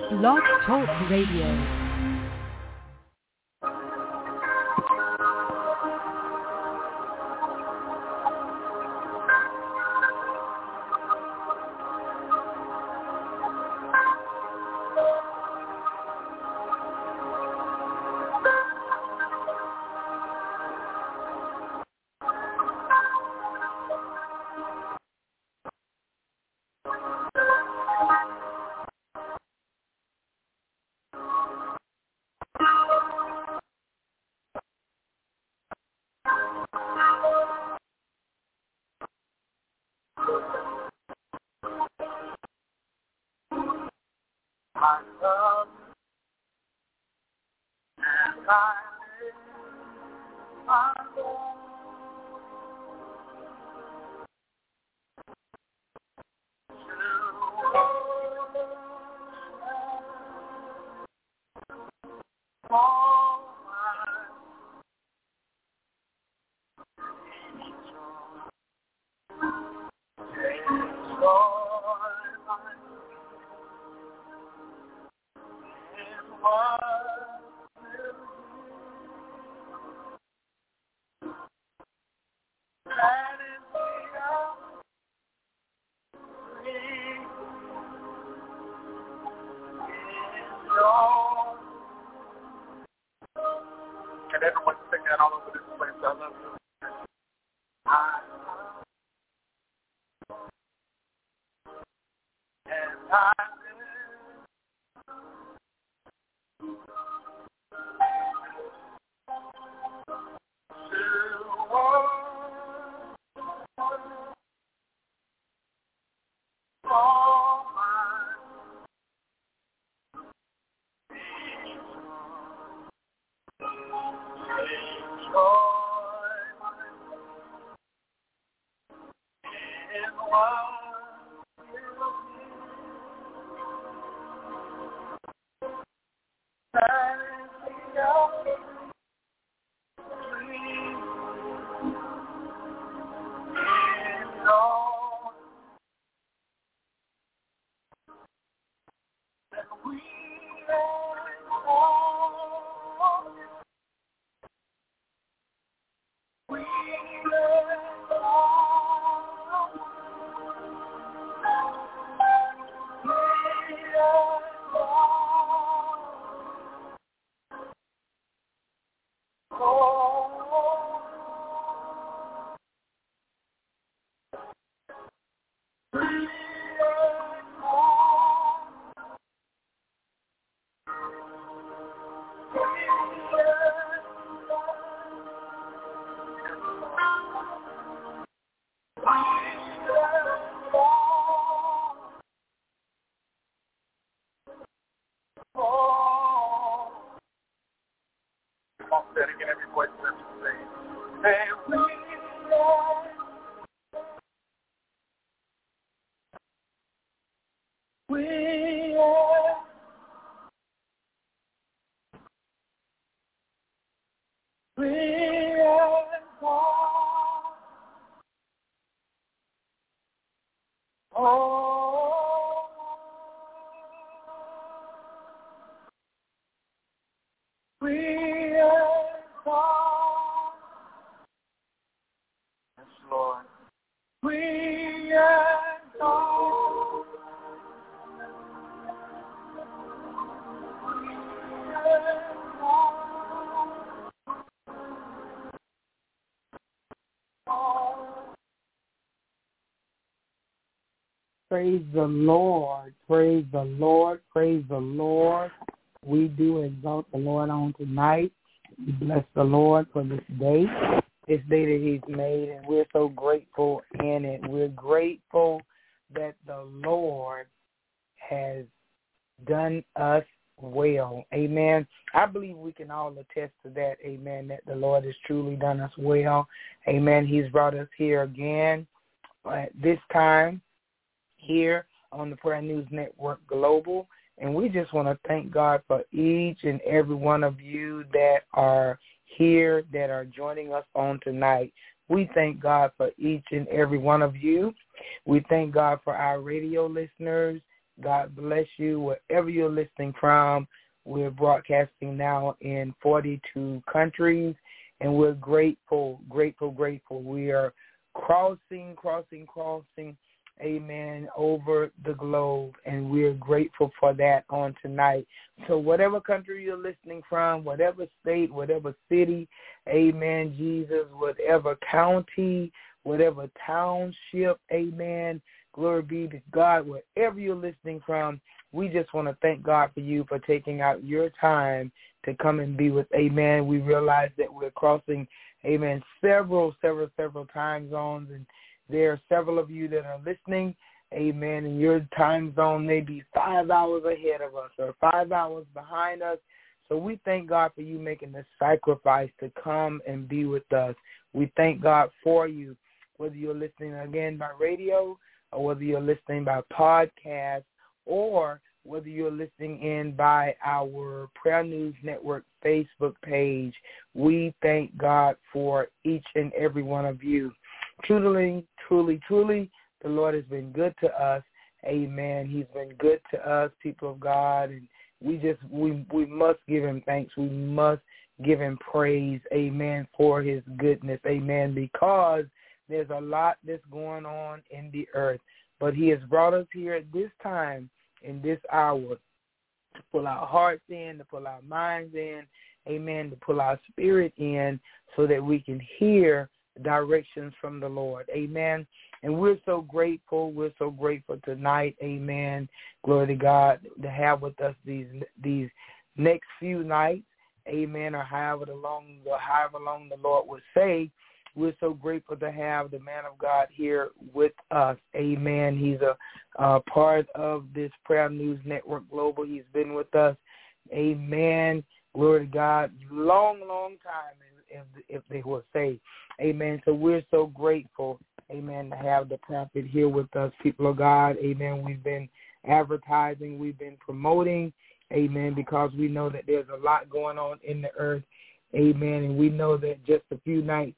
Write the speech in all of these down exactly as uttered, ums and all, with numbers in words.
Blog Talk Radio. And everyone sing that all over this place. I love you. I and I Praise the Lord, praise the Lord, praise the Lord. We do exalt the Lord on tonight. We bless the Lord for this day, this day that he's made, and we're so grateful in it. We're grateful that the Lord has done us well. Amen. I believe we can all attest to that. Amen. That the Lord has truly done us well. Amen. He's brought us here again at this time here on the Prayer News Network Global. And we just want to thank God for each and every one of you that are here, that are joining us on tonight. We thank God for each and every one of you. We thank God for our radio listeners God bless you wherever you're listening from. We're broadcasting now in forty-two countries, and we're grateful, grateful, grateful. We are crossing, crossing, crossing, amen, over the globe, and we're grateful for that on tonight. So whatever country you're listening from, whatever state, whatever city, amen, Jesus, whatever county, whatever township, amen, glory be to God, wherever you're listening from, we just want to thank God for you for taking out your time to come and be with, amen. We realize that we're crossing, amen, several, several, several time zones, and there are several of you that are listening, amen, and your time zone may be five hours ahead of us or five hours behind us. So we thank God for you making the sacrifice to come and be with us. We thank God for you, whether you're listening again by radio or whether you're listening by podcast or whether you're listening in by our Prayer News Network Facebook page. We thank God for each and every one of you. Truly, truly, truly, the Lord has been good to us. Amen. He's been good to us, people of God, and we just, we, we must give him thanks. We must give him praise, amen, for his goodness, amen, because there's a lot that's going on in the earth, but he has brought us here at this time, in this hour, to pull our hearts in, to pull our minds in, amen, to pull our spirit in so that we can hear directions from the Lord, amen. And we're so grateful, we're so grateful tonight, amen, glory to God, to have with us these these next few nights, amen, or however long, or however long the Lord would say. We're so grateful to have the man of God here with us. Amen. He's a, a part of this Prayer News Network Global. He's been with us. Amen. Glory to God. Long, long time, if, if they will say. Amen. So we're so grateful, amen, to have the prophet here with us, people of God. Amen. We've been advertising. We've been promoting. Amen. Because we know that there's a lot going on in the earth. Amen. And we know that just a few nights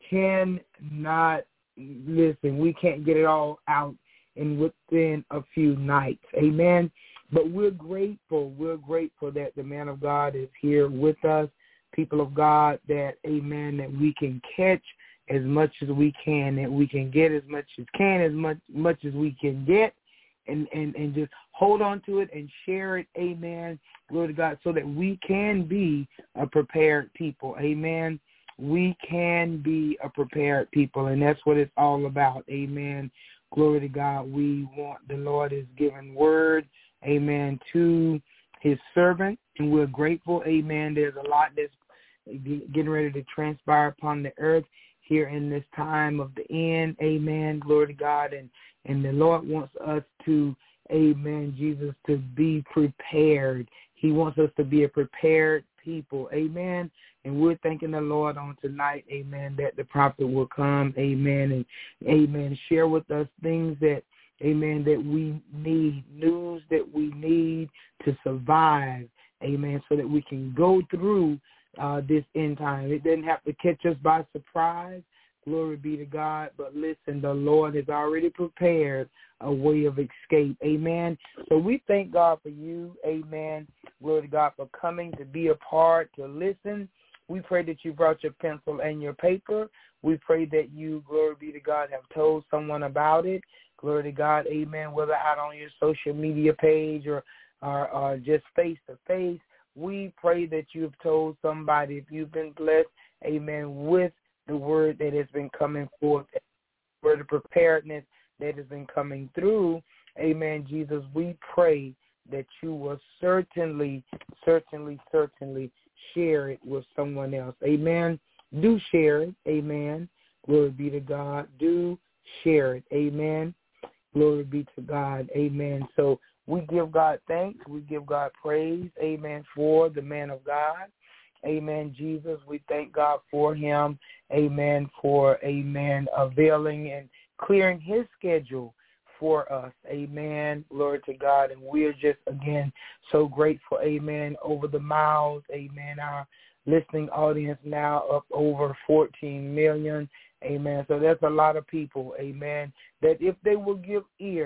cannot, listen, we can't get it all out in within a few nights. Amen. But we're grateful. We're grateful that the man of God is here with us, people of God, that, amen, that we can catch as much as we can, that we can get as much as can, as much much as we can get, and, and, and just hold on to it and share it, amen, glory to God, so that we can be a prepared people, amen. We can be a prepared people, and that's what it's all about. Amen. Glory to God. We want, the Lord is giving word, amen, to his servant, and we're grateful. Amen. There's a lot that's getting ready to transpire upon the earth here in this time of the end. Amen. Glory to God. And, and the Lord wants us to, amen, Jesus, to be prepared. He wants us to be a prepared people. Amen. And we're thanking the Lord on tonight, amen, that the prophet will come, amen, and, amen, share with us things that, amen, that we need, news that we need to survive, amen, so that we can go through uh, this end time. It doesn't have to catch us by surprise. Glory be to God. But listen, the Lord has already prepared a way of escape. Amen. So we thank God for you. Amen. Glory to God for coming to be a part, to listen. We pray that you brought your pencil and your paper. We pray that you, glory be to God, have told someone about it. Glory to God, amen, whether out on your social media page or, or, or just face-to-face. We pray that you've told somebody, if you've been blessed, amen, with the word that has been coming forth, for the preparedness that has been coming through, amen, Jesus, we pray that you will certainly, certainly, certainly share it with someone else. Amen. Do share it. Amen. Glory be to God. Do share it. Amen. Glory be to God. Amen. So we give God thanks. We give God praise. Amen. For the man of God. Amen. Jesus, we thank God for him. Amen. For, amen, availing and clearing his schedule for us. Amen. Glory to God. And we're just, again, so grateful. Amen. Over the miles. Amen. Our listening audience now up over fourteen million. Amen. So that's a lot of people. Amen. That if they will give ear,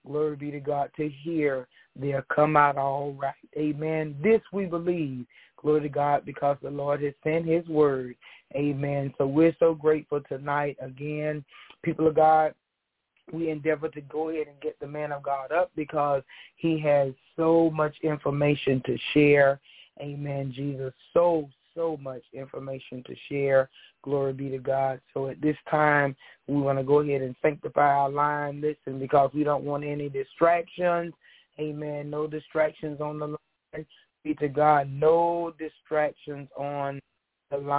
glory be to God, to hear they'll come out all right. Amen. This we believe, glory to God, because the Lord has sent his word. Amen. So we're so grateful tonight. Again, people of God, we endeavor to go ahead and get the man of God up because he has so much information to share. Amen, Jesus. So, so much information to share. Glory be to God. So at this time, we want to go ahead and sanctify our line. Listen, because we don't want any distractions. Amen. No distractions on the line. Be to God. No distractions on the line.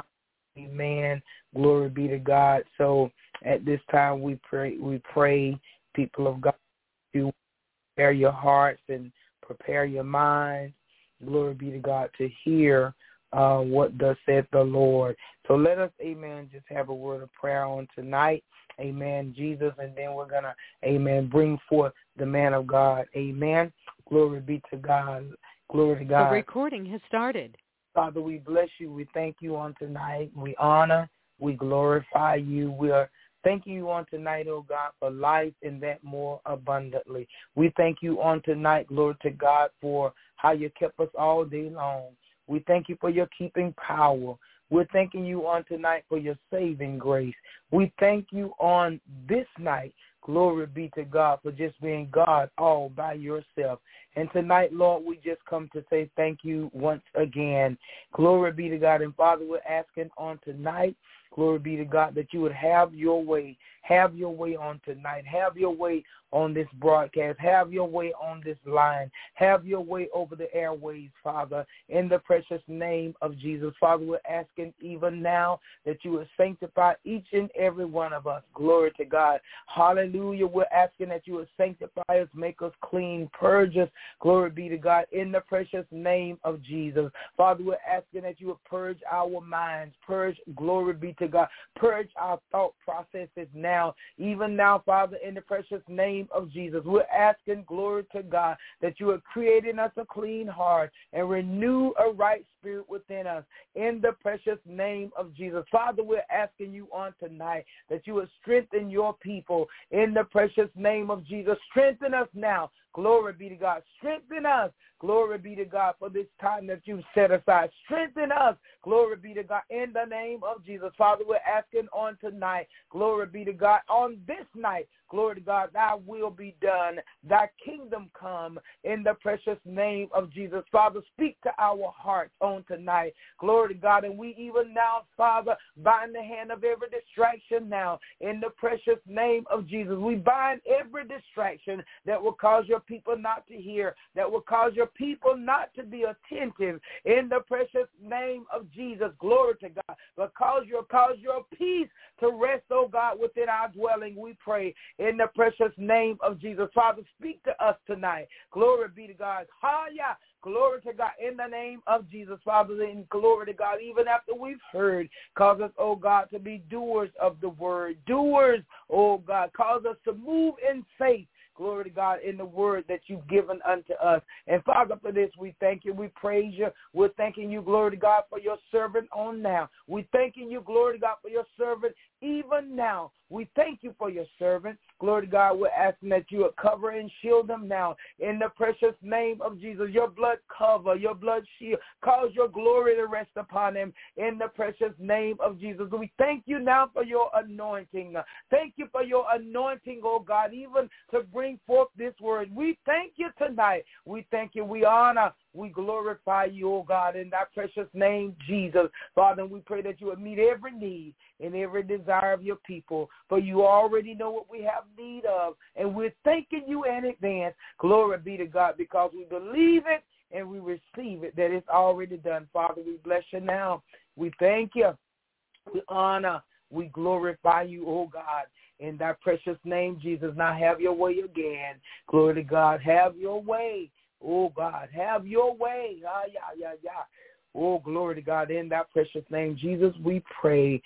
Amen. Glory be to God. So at this time, we pray, we pray, people of God, to prepare your hearts and prepare your minds. Glory be to God, to hear uh, what thus saith the Lord. So let us, amen, just have a word of prayer on tonight. Amen, Jesus, and then we're going to, amen, bring forth the man of God. Amen. Glory be to God. Glory to God. The recording has started. Father, we bless you. We thank you on tonight. We honor, we glorify you. We are thanking you on tonight, oh God, for life and that more abundantly. We thank you on tonight, Lord to God, for how you kept us all day long. We thank you for your keeping power. We're thanking you on tonight for your saving grace. We thank you on this night, glory be to God, for just being God all by yourself. And tonight, Lord, we just come to say thank you once again. Glory be to God. And Father, we're asking on tonight, glory be to God, that you would have your way. Have your way on tonight. Have your way on this broadcast. Have your way on this line. Have your way over the airways, Father, in the precious name of Jesus. Father, we're asking even now that you would sanctify each and every one of us. Glory to God. Hallelujah. We're asking that you would sanctify us, make us clean, purge us. Glory be to God, in the precious name of Jesus. Father, we're asking that you would purge our minds. Purge, glory be to God. Purge our thought processes now. Even now, Father, in the precious name of Jesus, we're asking, glory to God, that you are creating us a clean heart and renew a right spirit within us in the precious name of Jesus. Father, we're asking you on tonight that you would strengthen your people in the precious name of Jesus. Strengthen us now. Glory be to God. Strengthen us. Glory be to God for this time that you've set aside. Strengthen us. Glory be to God in the name of Jesus. Father, we're asking on tonight. Glory be to God on this night. Glory to God, thy will be done. Thy kingdom come in the precious name of Jesus. Father, speak to our hearts on tonight. Glory to God. And we even now, Father, bind the hand of every distraction now in the precious name of Jesus. We bind every distraction that will cause your people not to hear, that will cause your people not to be attentive in the precious name of Jesus. Glory to God. But cause your, cause your peace to rest, oh God, within our dwelling, we pray. In the precious name of Jesus. Father, speak to us tonight. Glory be to God. Hallelujah. Glory to God in the name of Jesus, Father, and glory to God. Even after we've heard, cause us, oh God, to be doers of the word. Doers, oh God. Cause us to move in faith. Glory to God in the word that you've given unto us. And Father, for this, we thank you. We praise you. We're thanking you, glory to God, for your servant on now. We're thanking you, glory to God, for your servant even now. We thank you for your servant. Glory to God, we're asking that you would cover and shield them now in the precious name of Jesus. Your blood cover, your blood shield. Cause your glory to rest upon him in the precious name of Jesus. We thank you now for your anointing. Thank you for your anointing, oh God, even to bring forth this word. We thank you tonight. We thank you. We honor. We glorify you, oh God, in that precious name, Jesus. Father, we pray that you would meet every need and every desire of your people, for you already know what we have need of, and we're thanking you in advance. Glory be to God, because we believe it and we receive it, that it's already done. Father, we bless you now. We thank you. We honor. We glorify you, oh God, in that precious name, Jesus. Now have your way again. Glory to God. Have your way. Oh, God, have your way. Ah, yeah, yeah, yeah. Oh, glory to God. In that precious name, Jesus, we pray.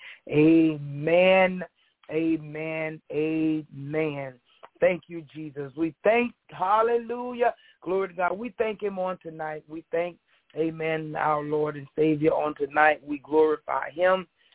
Amen, amen, amen. Thank you, Jesus. We thank, hallelujah. Glory to God. We thank him on tonight. We thank, amen, our Lord and Savior on tonight. We glorify him.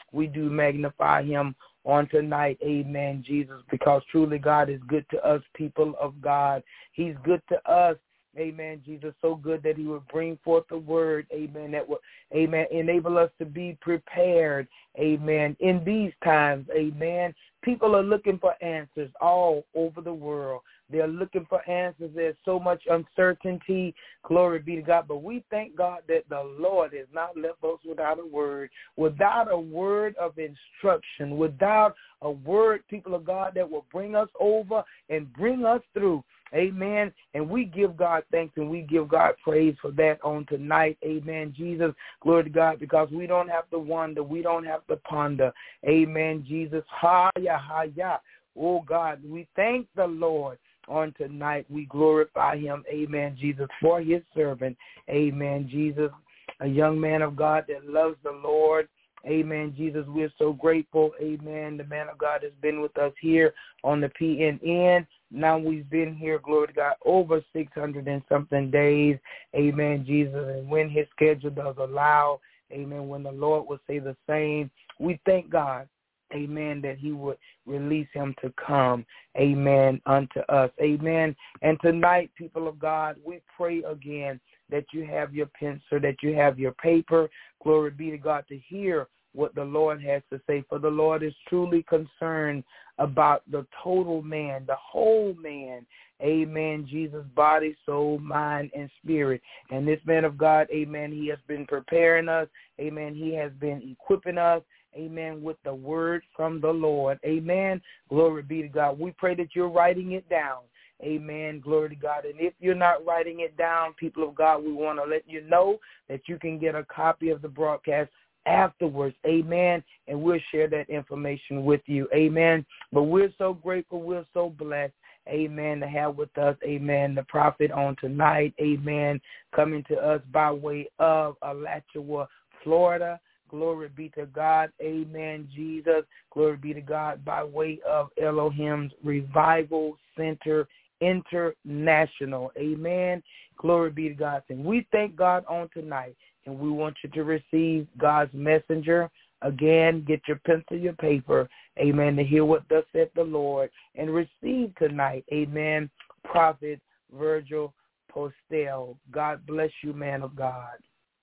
We do magnify him on tonight, amen, Jesus, because truly God is good to us, people of God. He's good to us, amen, Jesus, so good that he would bring forth the word, amen, that would, amen, enable us to be prepared, amen, in these times, amen. People are looking for answers all over the world. They're looking for answers. There's so much uncertainty. Glory be to God. But we thank God that the Lord has not left us without a word, without a word of instruction, without a word, people of God, that will bring us over and bring us through. Amen. And we give God thanks and we give God praise for that on tonight. Amen. Jesus, glory to God, because we don't have to wonder. We don't have to ponder. Amen. Jesus. Ha-ya, ha-ya. Oh, God, we thank the Lord. On tonight, we glorify him, amen, Jesus, for his servant, amen, Jesus, a young man of God that loves the Lord, amen, Jesus. We're so grateful, amen. The man of God has been with us here on the P N N. Now we've been here, glory to God, over six hundred and something days, amen, Jesus, and when his schedule does allow, amen, when the Lord will say the same, we thank God. Amen, that he would release him to come, amen, unto us, amen. And tonight, people of God, we pray again that you have your pencil, that you have your paper, glory be to God, to hear what the Lord has to say. For the Lord is truly concerned about the total man, the whole man, amen, Jesus, body, soul, mind, and spirit. And this man of God, amen, he has been preparing us, amen, he has been equipping us, amen, with the word from the Lord. Amen. Glory be to God. We pray that you're writing it down. Amen. Glory to God. And if you're not writing it down, people of God, we want to let you know that you can get a copy of the broadcast afterwards. Amen. And we'll share that information with you. Amen. But we're so grateful. We're so blessed. Amen. To have with us, amen, the prophet on tonight. Amen. Coming to us by way of Alachua, Florida. Glory be to God. Amen, Jesus. Glory be to God by way of Elohim's Revival Center International. Amen. Glory be to God. And we thank God on tonight, and we want you to receive God's messenger. Again, get your pencil, your paper, amen, to hear what thus said the Lord, and receive tonight, amen, Prophet Virgil Postel. God bless you, man of God.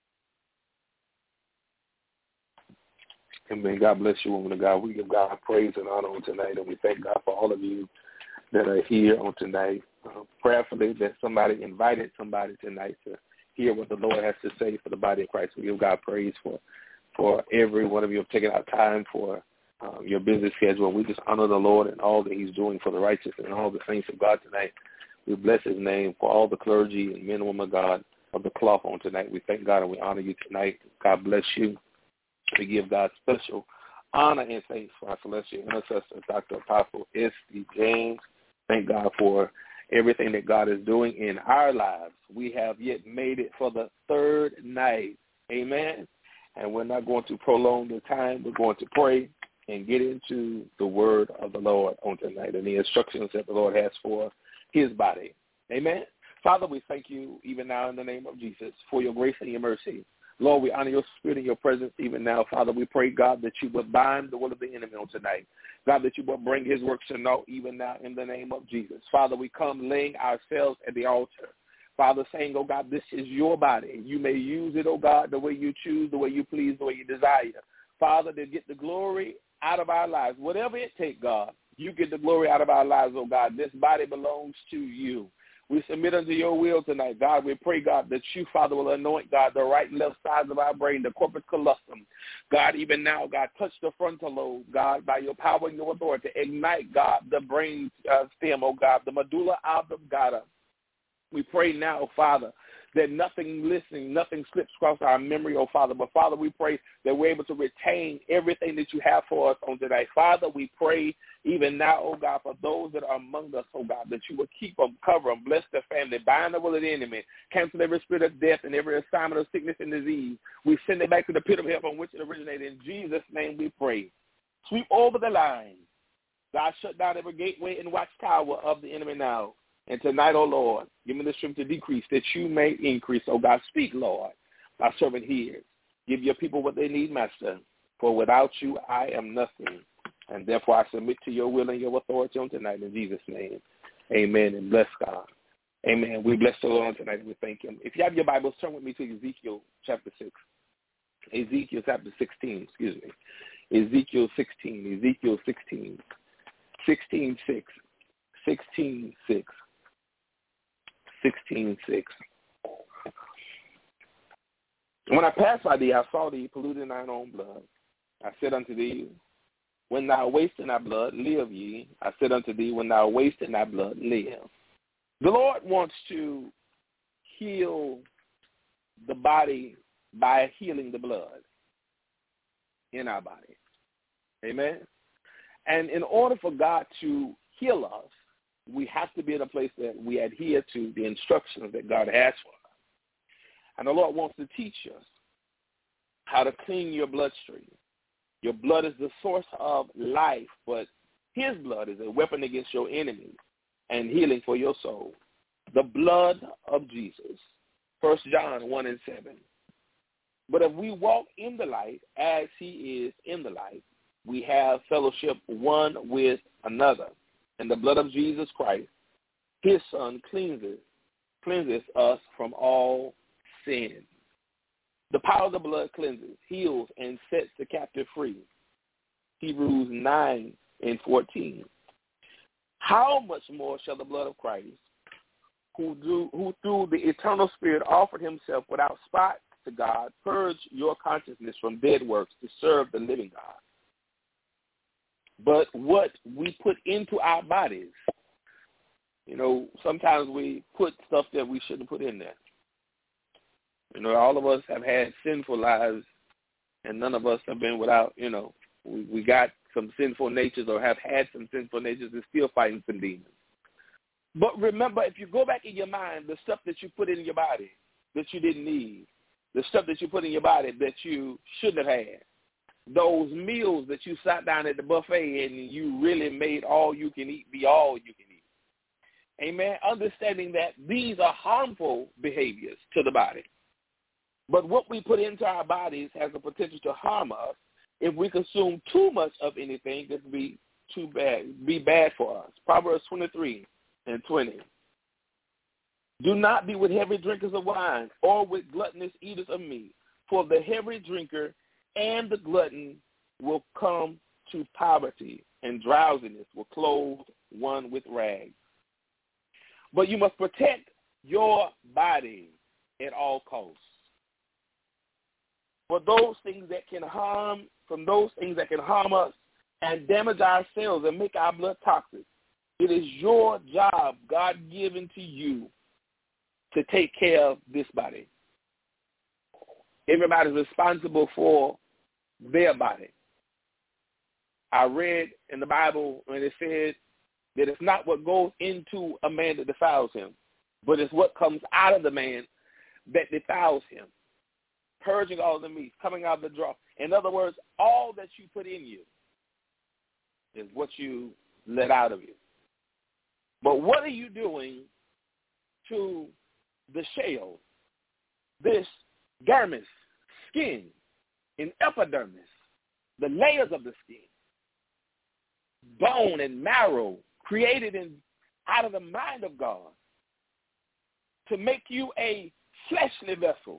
Amen. God bless you, woman of God. We give God praise and honor on tonight, and we thank God for all of you that are here on tonight. Uh, prayerfully that somebody invited somebody tonight to hear what the Lord has to say for the body of Christ. We give God praise for for every one of you have taken out time for um, your busy schedule. We just honor the Lord and all that he's doing for the righteous and all the saints of God tonight. We bless his name for all the clergy and men and women of God of the cloth on tonight. We thank God and we honor you tonight. God bless you. We give God special honor and thanks for our celestial intercessor, Doctor Apostle S D James. Thank God for everything that God is doing in our lives. We have yet made it for the third night. Amen. And we're not going to prolong the time. We're going to pray and get into the word of the Lord on tonight and the instructions that the Lord has for his body. Amen. Father, we thank you even now in the name of Jesus for your grace and your mercy. Lord, we honor your spirit and your presence even now. Father, we pray, God, that you would bind the will of the enemy on tonight. God, that you would bring his works to naught even now in the name of Jesus. Father, we come laying ourselves at the altar. Father, saying, oh, God, this is your body. You may use it, oh, God, the way you choose, the way you please, the way you desire. Father, to get the glory out of our lives. Whatever it takes, God, you get the glory out of our lives, oh, God. This body belongs to you. We submit unto your will tonight, God. We pray, God, that you, Father, will anoint, God, the right and left sides of our brain, the corpus callosum. God, even now, God, touch the frontal lobe, God, by your power and your authority. Ignite, God, the brain uh, stem, oh, God, the medulla oblongata. We pray now, Father, that nothing listening, nothing slips across our memory, oh, Father. But, Father, we pray that we're able to retain everything that you have for us on today. Father, we pray even now, oh, God, for those that are among us, oh, God, that you will keep them, cover them, bless their family, bind the will of the enemy, cancel every spirit of death and every assignment of sickness and disease. We send it back to the pit of hell from which it originated. In Jesus' name we pray. Sweep over the line. God, shut down every gateway and watchtower of the enemy now. And tonight, oh, Lord, give me the strength to decrease that you may increase. Oh, God, speak, Lord. Our servant hears. Give your people what they need, Master. For without you, I am nothing. And therefore, I submit to your will and your authority on tonight in Jesus' name. Amen. And bless God. Amen. We bless the Lord on tonight and we thank him. If you have your Bibles, turn with me to Ezekiel chapter six. Ezekiel chapter sixteen, excuse me. Ezekiel sixteen. Ezekiel sixteen. sixteen six. sixteen six. sixteen six. When I passed by thee, I saw thee polluted in thine own blood. I said unto thee, when thou waste in thy blood, live ye. I said unto thee, when thou waste in thy blood, live. The Lord wants to heal the body by healing the blood in our body. Amen? And in order for God to heal us, we have to be in a place that we adhere to the instructions that God has for us. And the Lord wants to teach us how to clean your bloodstream. Your blood is the source of life, but his blood is a weapon against your enemies and healing for your soul. The blood of Jesus. First John one and seven. But if we walk in the light as he is in the light, we have fellowship one with another. And the blood of Jesus Christ, his son, cleanses, cleanses us from all sin. The power of the blood cleanses, heals, and sets the captive free. Hebrews nine and fourteen. How much more shall the blood of Christ, who, do, who through the eternal Spirit offered himself without spot to God, purge your consciousness from dead works to serve the living God? But what we put into our bodies, you know, sometimes we put stuff that we shouldn't put in there. You know, all of us have had sinful lives, and none of us have been without, you know, we, we got some sinful natures or have had some sinful natures and still fighting some demons. But remember, if you go back in your mind, the stuff that you put in your body that you didn't need, the stuff that you put in your body that you shouldn't have had, those meals that you sat down at the buffet and you really made all you can eat be all you can eat. Amen. Understanding that these are harmful behaviors to the body. But what we put into our bodies has the potential to harm us. If we consume too much of anything, it could be too bad, be bad for us. Proverbs twenty-three and twenty. Do not be with heavy drinkers of wine or with gluttonous eaters of meat, for the heavy drinker and the glutton will come to poverty, and drowsiness will clothe one with rags. But you must protect your body at all costs. For those things that can harm, from those things that can harm us and damage our cells and make our blood toxic, it is your job, God-given to you, to take care of this body. Everybody's responsible for their body. I read in the Bible when it said that it's not what goes into a man that defiles him, but it's what comes out of the man that defiles him. Purging all the meats, coming out of the draw. In other words, all that you put in you is what you let out of you. But what are you doing to the shell, this dermis, skin, and epidermis, the layers of the skin, bone and marrow, created in, out of the mind of God, to make you a fleshly vessel?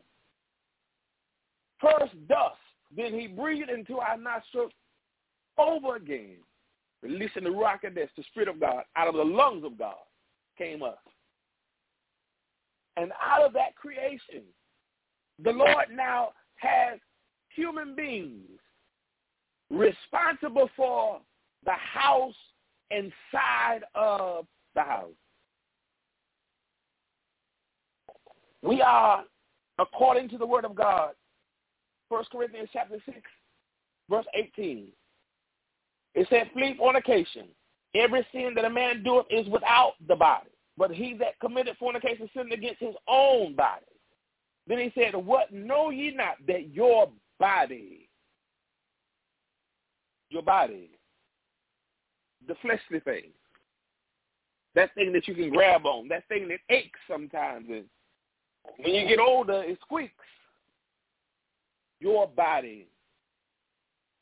First dust, then he breathed into our nostrils over again, releasing the Ruach HaKodesh, the Spirit of God, out of the lungs of God, came us. And out of that creation, the Lord now has human beings responsible for the house inside of the house. We are, according to the Word of God, First Corinthians chapter six, verse eighteen. It said, flee fornication. Every sin that a man doeth is without the body, but he that committed fornication sinned against his own body. Then he said, what know ye not, that your body, your body, the fleshly thing, that thing that you can grab on, that thing that aches sometimes, and when you get older, it squeaks. Your body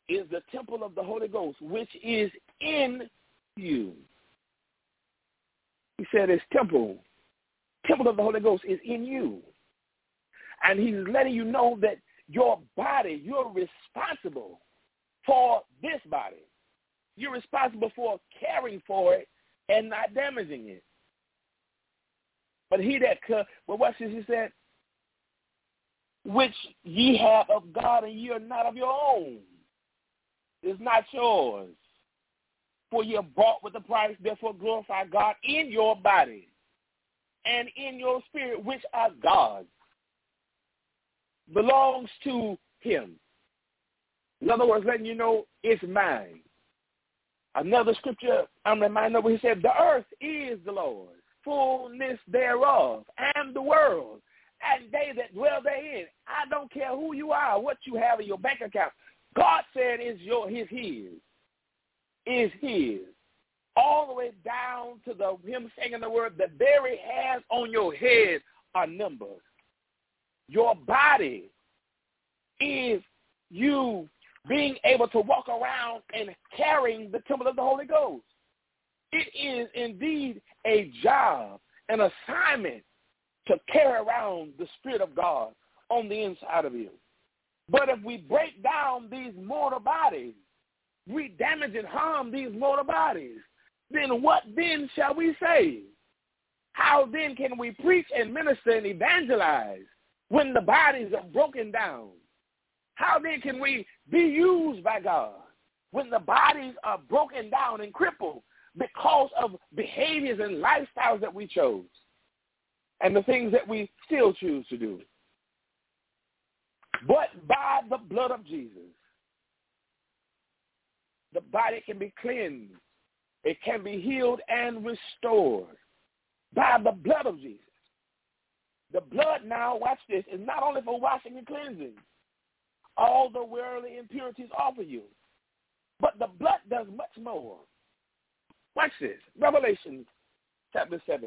is the temple of the Holy Ghost, which is in you. He said his temple, temple of the Holy Ghost is in you. And he's letting you know that your body, you're responsible for this body. You're responsible for caring for it and not damaging it. But he that, well, watch this, he said, which ye have of God, and ye are not of your own. It's not yours. For ye are bought with a price, therefore glorify God in your body and in your spirit, which are God's. Belongs to him. In other words, letting you know it's mine. Another scripture I'm reminded of, he said, the earth is the Lord's, fullness thereof, and the world, and they that dwell therein. I don't care who you are, what you have in your bank account. God said is your his his. Is his. All the way down to the him saying the word, the very hairs on your head are numbered. Your body is you being able to walk around and carrying the temple of the Holy Ghost. It is indeed a job, an assignment to carry around the Spirit of God on the inside of you. But if we break down these mortal bodies, we damage and harm these mortal bodies, then what then shall we say? How then can we preach and minister and evangelize when the bodies are broken down? How then can we be used by God when the bodies are broken down and crippled because of behaviors and lifestyles that we chose and the things that we still choose to do? But by the blood of Jesus, the body can be cleansed. It can be healed and restored by the blood of Jesus. The blood now, watch this, is not only for washing and cleansing all the worldly impurities off of you, but the blood does much more. Watch this. Revelation chapter seven,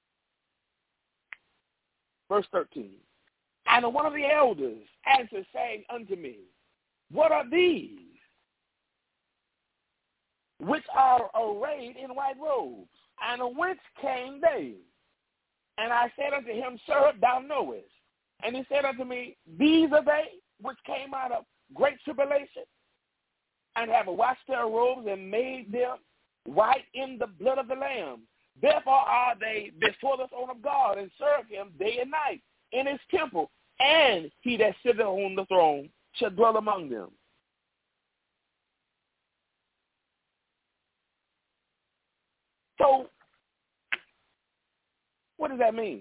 verse thirteen. And one of the elders answered, saying unto me, what are these which are arrayed in white robes? And whence came they? And I said unto him, Sir, thou knowest. And he said unto me, these are they which came out of great tribulation, and have washed their robes and made them white in the blood of the Lamb. Therefore are they before the throne of God, and serve him day and night in his temple, and he that sitteth on the throne shall dwell among them. So, what does that mean?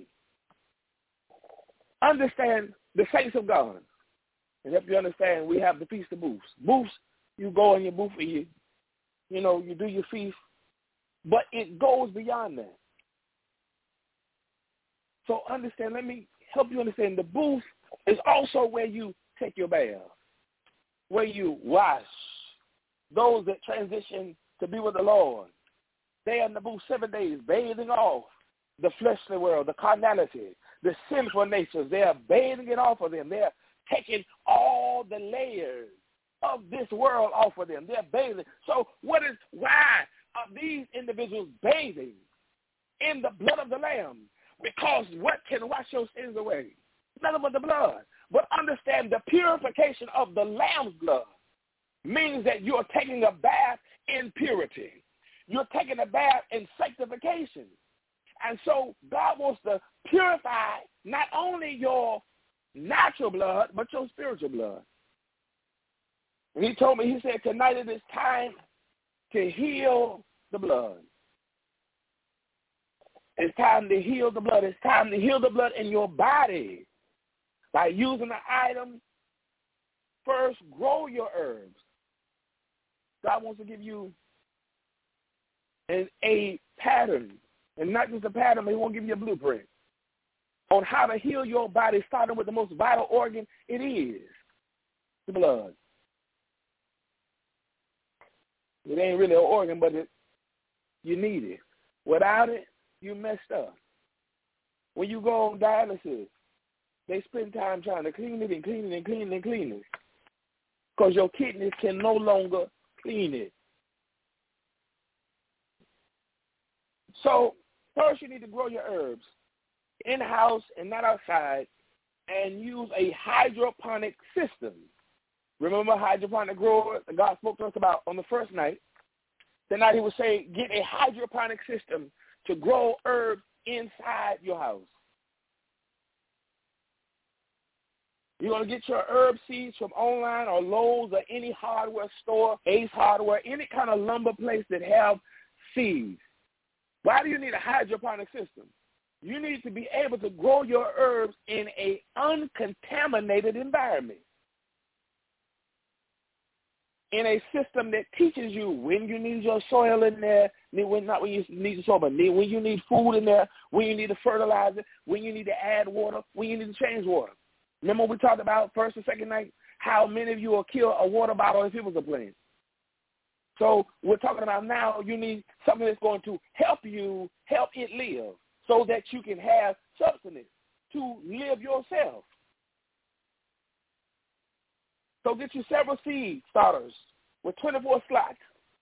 Understand the saints of God. And help you understand, we have the Feast of Booths. Booths, you go in your booth and you, you know, you do your feast. But it goes beyond that. So understand, let me help you understand. The booth is also where you take your bath, where you wash. Those that transition to be with the Lord, they are in the booth seven days, bathing off the fleshly world, the carnality, the sinful natures. They are bathing it off of them. They are taking all the layers of this world off of them. They're bathing. So what is, why are these individuals bathing in the blood of the Lamb? Because what can wash your sins away? Nothing but the blood. But understand, the purification of the Lamb's blood means that you're taking a bath in purity. You're taking a bath in sanctification. And so God wants to purify not only your natural blood, but your spiritual blood. And he told me, he said, tonight it is time to heal the blood. It's time to heal the blood. It's time to heal the blood in your body by using the item. First, grow your herbs. God wants to give you an, a pattern, and not just a pattern, but he won't give you a blueprint on how to heal your body, starting with the most vital organ it is, the blood. It ain't really an organ, but it, you need it. Without it, you messed up. When you go on dialysis, they spend time trying to clean it and clean it and clean it and clean it. because your kidneys can no longer clean it. So first you need to grow your herbs in-house and not outside, and use a hydroponic system. Remember hydroponic grower that God spoke to us about on the first night? Tonight he would say, get a hydroponic system to grow herbs inside your house. You're going to get your herb seeds from online or Lowe's or any hardware store, Ace Hardware, any kind of lumber place that have seeds. Why do you need a hydroponic system? You need to be able to grow your herbs in an uncontaminated environment, in a system that teaches you when you need your soil in there, when not when you need the soil, but when you need food in there, when you need to fertilize it, when you need to add water, when you need to change water. Remember we talked about first and second night, how many of you will kill a water bottle if it was a plant. So we're talking about now you need something that's going to help you, help it live, so that you can have substance to live yourself. So get you several seed starters with twenty-four slots.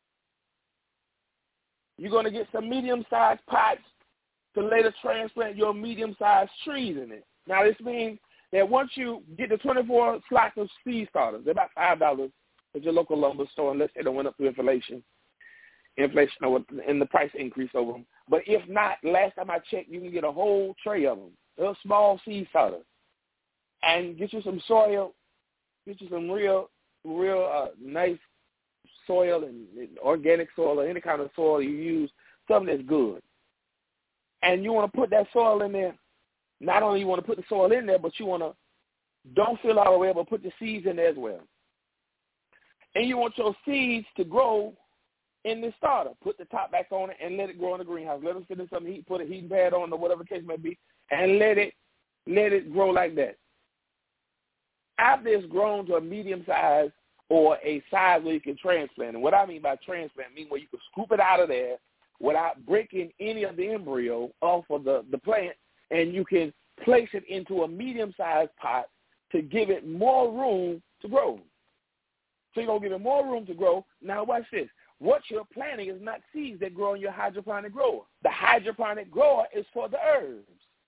You're going to get some medium-sized pots to later transplant your medium-sized trees in it. Now, this means that once you get the twenty-four slots of seed starters, they're about five dollars at your local lumber store, unless they don't went up through inflation, inflation over, and the price increase over them. But if not, last time I checked, you can get a whole tray of them, a small seed starter, and get you some soil, get you some real, real uh, nice soil and, and organic soil or any kind of soil you use, something that's good. And you want to put that soil in there. Not only you want to put the soil in there, but you want to, don't fill all the way up, but put the seeds in there as well. And you want your seeds to grow in this starter. Put the top back on it and let it grow in the greenhouse. Let it sit in some heat, put a heating pad on or whatever the case may be, and let it let it grow like that. After it's grown to a medium size or a size where you can transplant, and what I mean by transplant, I mean where you can scoop it out of there without breaking any of the embryo off of the, the plant, and you can place it into a medium-sized pot to give it more room to grow. So you're going to give it more room to grow. Now watch this. What you're planting is not seeds that grow in your hydroponic grower. The hydroponic grower is for the herbs.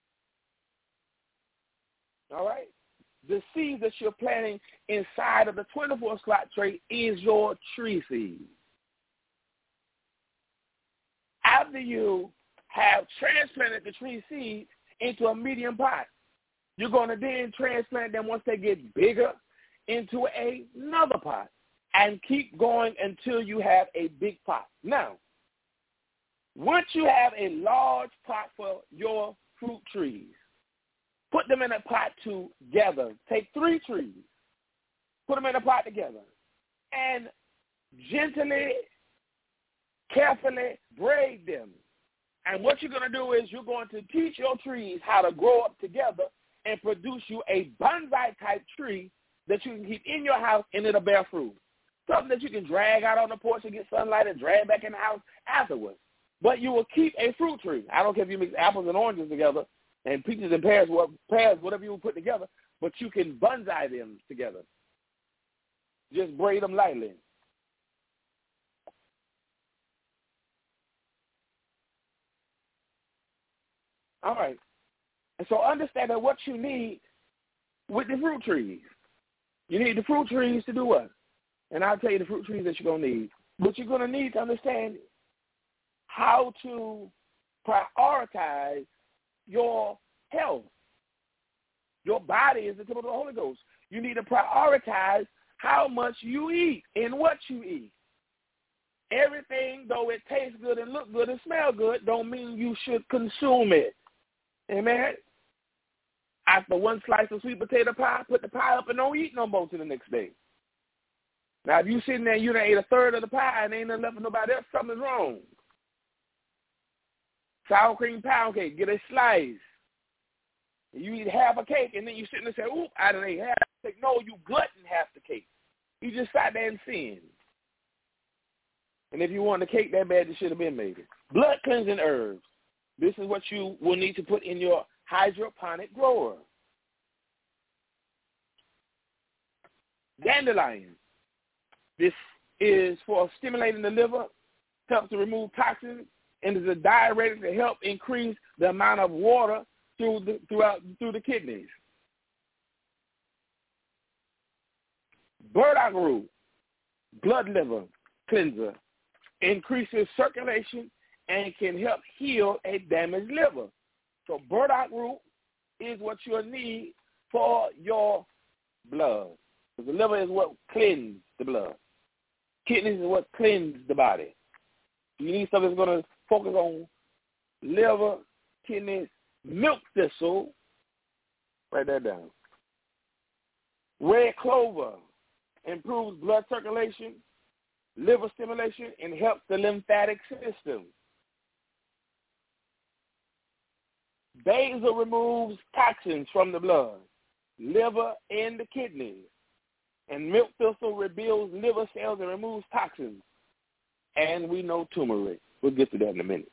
All right? The seeds that you're planting inside of the twenty-four slot tray is your tree seed. After you have transplanted the tree seeds into a medium pot, you're going to then transplant them once they get bigger into a, another pot and keep going until you have a big pot. Now, once you have a large pot for your fruit trees, put them in a pot together. Take three trees, put them in a pot together, and gently, carefully braid them. And what you're going to do is you're going to teach your trees how to grow up together and produce you a bonsai-type tree that you can keep in your house and it'll bear fruit. Something that you can drag out on the porch and get sunlight and drag back in the house afterwards. But you will keep a fruit tree. I don't care if you mix apples and oranges together and peaches and pears, pears, whatever you put together, but you can bonsai them together. Just braid them lightly. All right. And so understand that what you need with the fruit trees, you need the fruit trees to do what? And I'll tell you the fruit trees that you're going to need. But you're going to need to understand how to prioritize your health. Your body is the temple of the Holy Ghost. You need to prioritize how much you eat and what you eat. Everything, though it tastes good and look good and smell good, don't mean you should consume it. Amen? After one slice of sweet potato pie, put the pie up and don't eat no more till the next day. Now, if you sitting there and you done ate a third of the pie and ain't nothing left for nobody else, something's wrong. Sour cream pound cake, get a slice. You eat half a cake and then you sit there and say, oop, I done ate half the cake. No, you glutton half the cake. You just sat there and sinned. And if you want the cake that bad, it should have been made. Blood cleansing herbs. This is what you will need to put in your hydroponic grower. Dandelion. This is for stimulating the liver, helps to remove toxins, and is a diuretic to help increase the amount of water through the, throughout through the kidneys. Burdock root, blood liver cleanser, increases circulation and can help heal a damaged liver. So burdock root is what you'll need for your blood. Because the liver is what cleans the blood. Kidneys is what cleans the body. You need something that's going to focus on liver, kidneys, milk thistle. Write that down. Red clover improves blood circulation, liver stimulation, and helps the lymphatic system. Basil removes toxins from the blood, liver, and the kidneys. And milk thistle rebuilds liver cells and removes toxins. And we know turmeric. We'll get to that in a minute.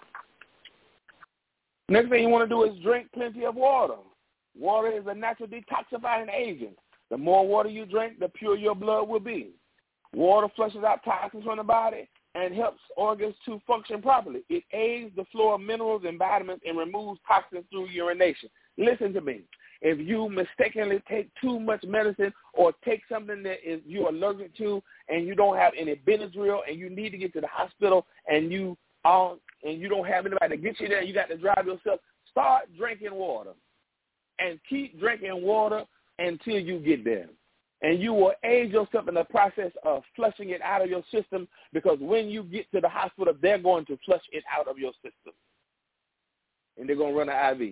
Next thing you want to do is drink plenty of water. Water is a natural detoxifying agent. The more water you drink, the purer your blood will be. Water flushes out toxins from the body and helps organs to function properly. It aids the flow of minerals and vitamins and removes toxins through urination. Listen to me. If you mistakenly take too much medicine or take something that is you're allergic to and you don't have any Benadryl and you need to get to the hospital and you uh, and you don't have anybody to get you there, you got to drive yourself, start drinking water and keep drinking water until you get there. And you will aid yourself in the process of flushing it out of your system, because when you get to the hospital, they're going to flush it out of your system. And they're going to run an I V.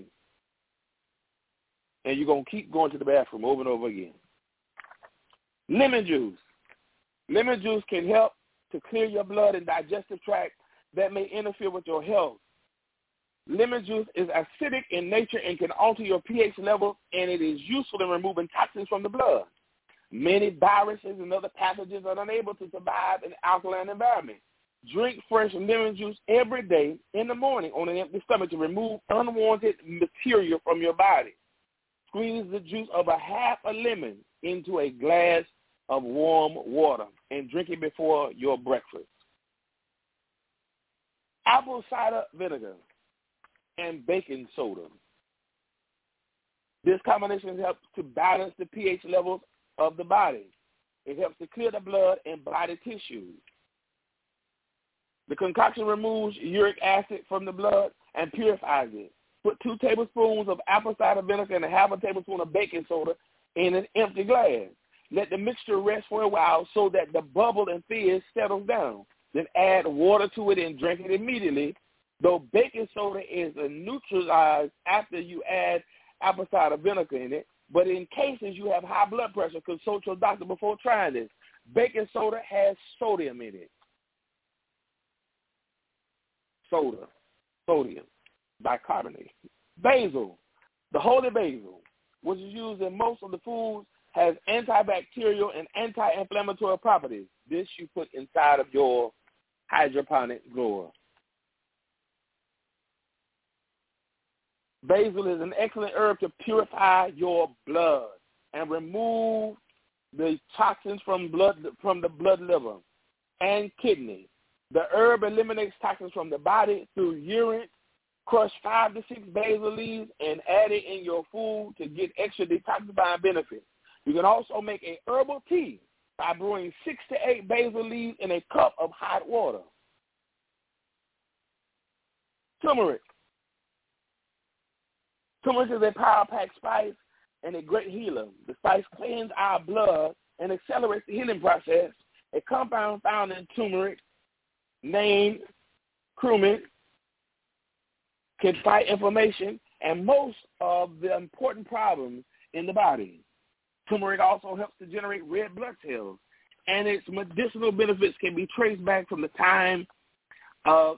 And you're going to keep going to the bathroom over and over again. Lemon juice. Lemon juice can help to clear your blood and digestive tract that may interfere with your health. Lemon juice is acidic in nature and can alter your pH level, and it is useful in removing toxins from the blood. Many viruses and other pathogens are unable to survive in an alkaline environment. Drink fresh lemon juice every day in the morning on an empty stomach to remove unwanted material from your body. Squeeze the juice of a half a lemon into a glass of warm water and drink it before your breakfast. Apple cider vinegar and baking soda. This combination helps to balance the pH levels of the body. It helps to clear the blood and body tissues. The concoction removes uric acid from the blood and purifies it. Put two tablespoons of apple cider vinegar and a half a tablespoon of baking soda in an empty glass. Let the mixture rest for a while so that the bubble and fizz settles down. Then add water to it and drink it immediately, though baking soda is neutralized after you add apple cider vinegar in it. But in cases you have high blood pressure, consult your doctor before trying this. Baking soda has sodium in it. Soda, sodium, bicarbonate. Basil, the holy basil, which is used in most of the foods, has antibacterial and anti-inflammatory properties. This you put inside of your hydroponic grower. Basil is an excellent herb to purify your blood and remove the toxins from blood from the blood liver and kidney. The herb eliminates toxins from the body through urine. Crush five to six basil leaves and add it in your food to get extra detoxifying benefits. You can also make a herbal tea by brewing six to eight basil leaves in a cup of hot water. Turmeric. Turmeric is a power-packed spice and a great healer. The spice cleans our blood and accelerates the healing process. A compound found in turmeric named cumin can fight inflammation and most of the important problems in the body. Turmeric also helps to generate red blood cells, and its medicinal benefits can be traced back from the time of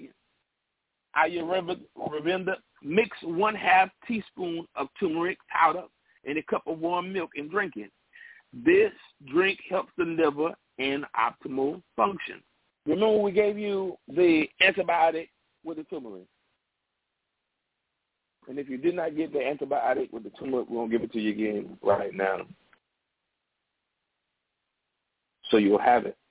Ayurveda. Mix one half teaspoon of turmeric powder in a cup of warm milk and drink it. This drink helps the liver in optimal function. Remember, we gave you the antibiotic with the turmeric. And if you did not get the antibiotic with the turmeric, we're going to give it to you again right now. so you'll have it.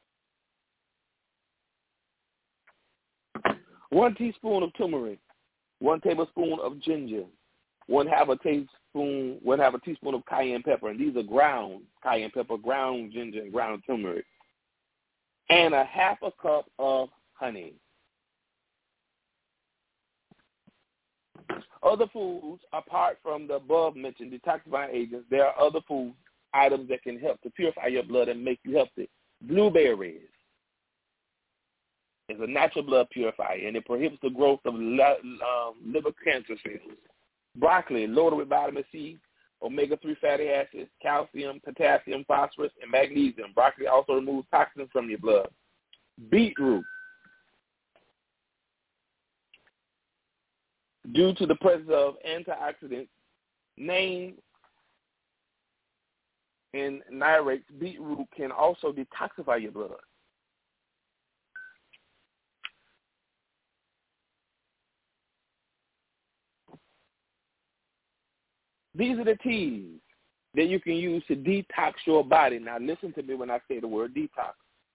One teaspoon of turmeric, one tablespoon of ginger, one half a teaspoon, one half a teaspoon of cayenne pepper, and these are ground cayenne pepper, ground ginger, and ground turmeric, and a half a cup of honey. Other foods, apart from the above-mentioned detoxifying agents, there are other food items that can help to purify your blood and make you healthy. Blueberries is a natural blood purifier, and it prohibits the growth of um, liver cancer cells. Broccoli, loaded with vitamin C, omega three fatty acids, calcium, potassium, phosphorus, and magnesium. Broccoli also removes toxins from your blood. Beetroot, due to the presence of antioxidants named in nitrates, beetroot can also detoxify your blood. These are the teas that you can use to detox your body. Now listen to me when I say the word detox.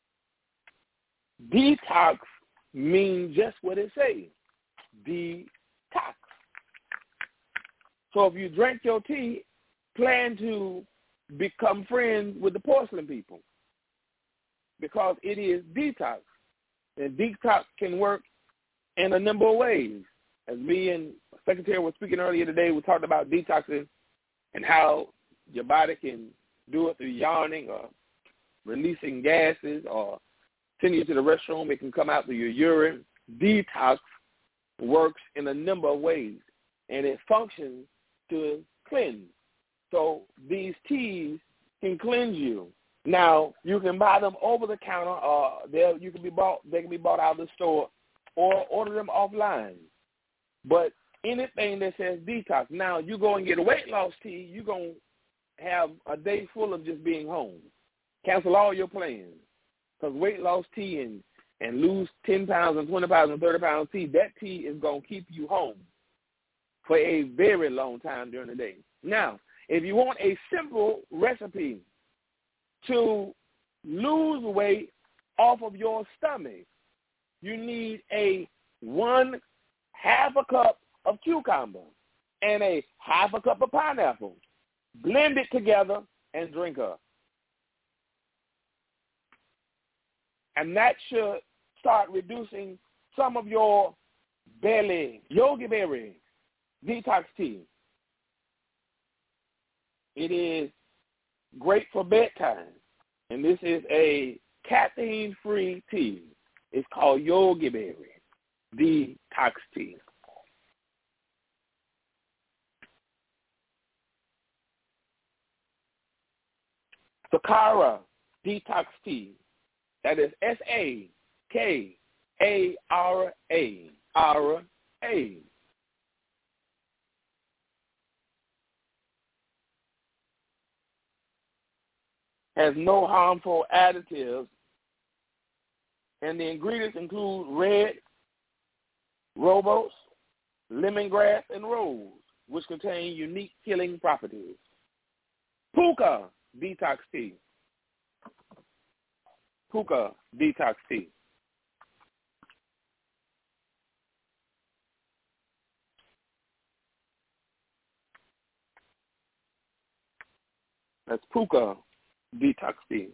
Detox means just what it says, detox. So if you drink your tea, plan to become friends with the porcelain people, because it is detox. And detox can work in a number of ways. As me and Secretary were speaking earlier today, we talked about detoxing and how your body can do it through yawning or releasing gases or sending you to the restroom. It can come out through your urine. Detox works in a number of ways, and it functions to cleanse. So these teas can cleanse you. Now, you can buy them over the counter, or they you can be bought. They can be bought out of the store, or order them offline. But anything that says detox, now you go and get a weight loss tea, you're going to have a day full of just being home. Cancel all your plans, because weight loss tea and, and lose ten pounds and twenty pounds and thirty pounds tea, that tea is going to keep you home for a very long time during the day. Now, if you want a simple recipe to lose weight off of your stomach, you need a one half a cup of cucumber and a half a cup of pineapple. Blend it together and drink up. And that should start reducing some of your belly, Yogi Berry detox tea. It is great for bedtime, and this is a caffeine-free tea. It's called Yogi Berry detox tea. Sakara detox tea. That is S A K A R A. R A. Has no harmful additives, and the ingredients include red rooibos, lemongrass, and rose, which contain unique healing properties. Puka detox tea. Puka detox tea. That's Puka detox tea.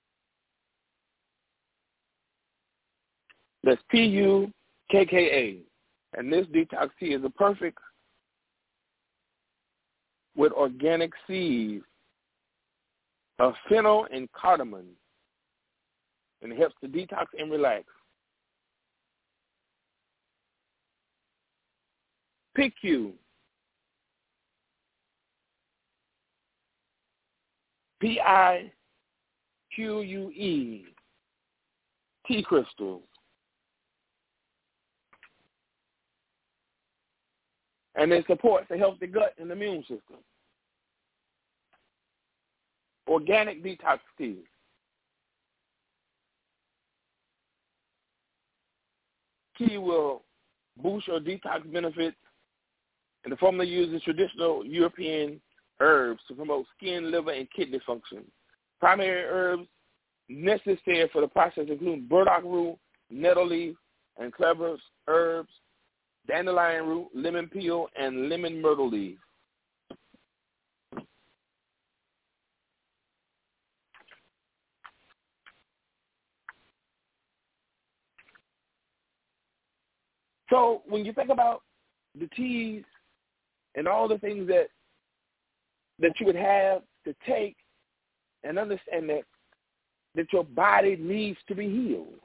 That's P U K K A. And this detox tea is a perfect with organic seeds of fennel and cardamom, and it helps to detox and relax. P Q. P I Q U E, tea crystals. And it supports a healthy gut and immune system. Organic detox tea. Tea will boost your detox benefits, and the formula uses traditional European herbs to promote skin, liver, and kidney function. Primary herbs necessary for the process, including burdock root, nettle leaf, and cloves, herbs, dandelion root, lemon peel, and lemon myrtle leaf. So when you think about the teas and all the things that that you would have to take, and understand that that your body needs to be healed.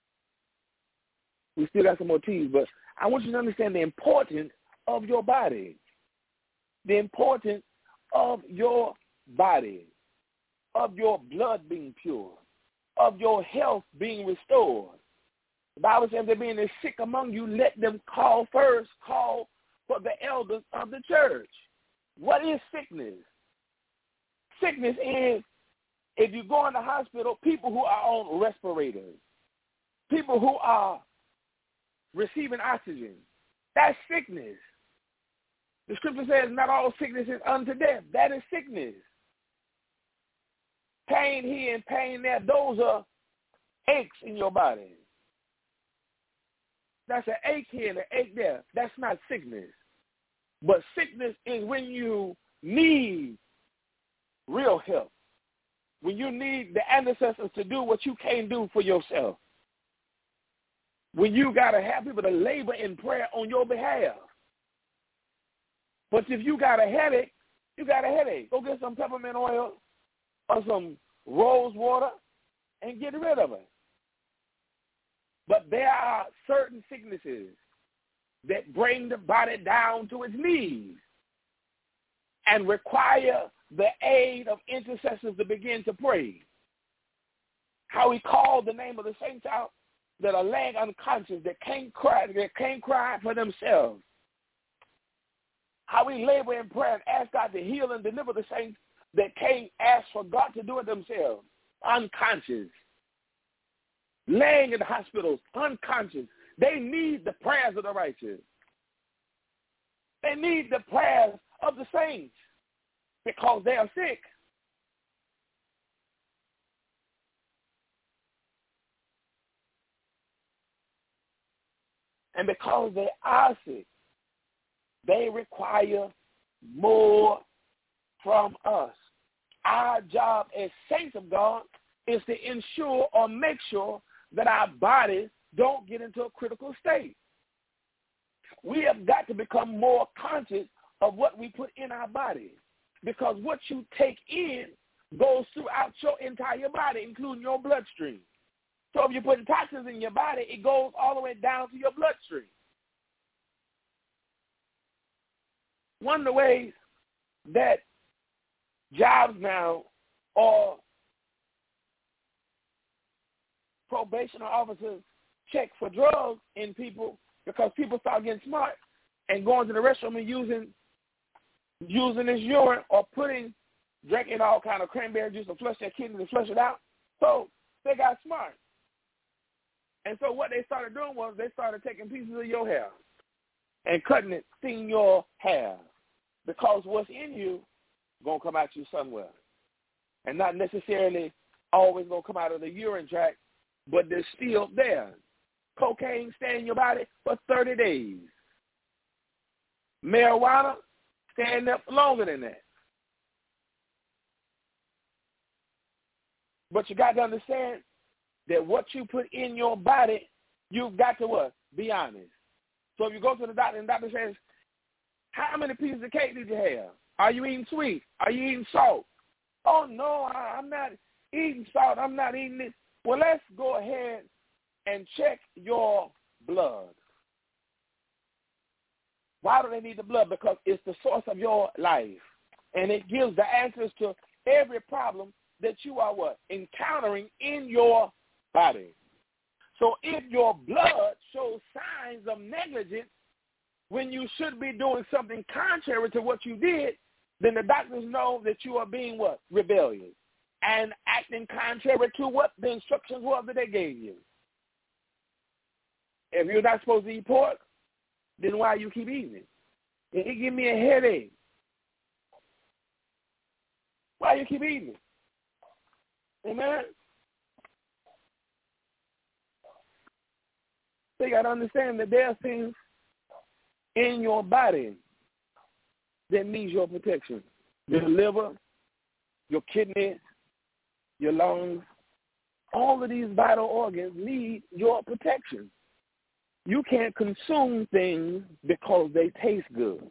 We still got some more teas, but I want you to understand the importance of your body. The importance of your body, of your blood being pure, of your health being restored. The Bible says, if there being sick among you, let them call first, call for the elders of the church. What is sickness? Sickness is, if you go in the hospital, people who are on respirators, people who are receiving oxygen. That's sickness. The scripture says, not all sickness is unto death. That is sickness. Pain here and pain there, those are aches in your body. That's an ache here and an ache there. That's not sickness. But sickness is when you need real help, when you need the ancestors to do what you can't do for yourself, when you got to have people to labor in prayer on your behalf. But if you got a headache, you got a headache. Go get some peppermint oil or some rose water and get rid of it. But there are certain sicknesses that bring the body down to its knees and require the aid of intercessors to begin to pray. How he called the name of the saints out that are laying unconscious, that can't cry, that can't cry for themselves. How we labor in prayer and ask God to heal and deliver the saints that can't ask for God to do it themselves, unconscious. Laying in hospitals, unconscious. They need the prayers of the righteous. They need the prayers of the saints because they are sick. And because they are sick, they require more from us. Our job as saints of God is to ensure or make sure that our bodies don't get into a critical state. We have got to become more conscious of what we put in our bodies, because what you take in goes throughout your entire body, including your bloodstream. So if you put toxins in your body, it goes all the way down to your bloodstream. One of the ways that jobs now or probation officers check for drugs in people, because people start getting smart and going to the restroom and using using this urine or putting, drinking all kind of cranberry juice to flush their kidneys and flush it out. So they got smart. And so what they started doing was they started taking pieces of your hair and cutting it, seeing your hair, because what's in you going to come out you somewhere. And not necessarily always going to come out of the urine tract, but they're still there. Cocaine stay in your body for thirty days. Marijuana staying there for longer than that. But you got to understand that what you put in your body, you've got to what? Be honest. So if you go to the doctor and the doctor says, how many pieces of cake did you have? Are you eating sweet? Are you eating salt? Oh, no, I, I'm not eating salt. I'm not eating it. Well, let's go ahead and check your blood. Why do they need the blood? Because it's the source of your life. And it gives the answers to every problem that you are what? Encountering in your body. So if your blood shows signs of negligence when you should be doing something contrary to what you did, then the doctors know that you are being what? Rebellious and acting contrary to what the instructions were that they gave you. If you're not supposed to eat pork, then why you keep eating it? It give me a headache. Why you keep eating it? Amen? So you got to understand that there are things in your body that needs your protection. Your liver, your kidneys, your lungs, all of these vital organs need your protection. You can't consume things because they taste good.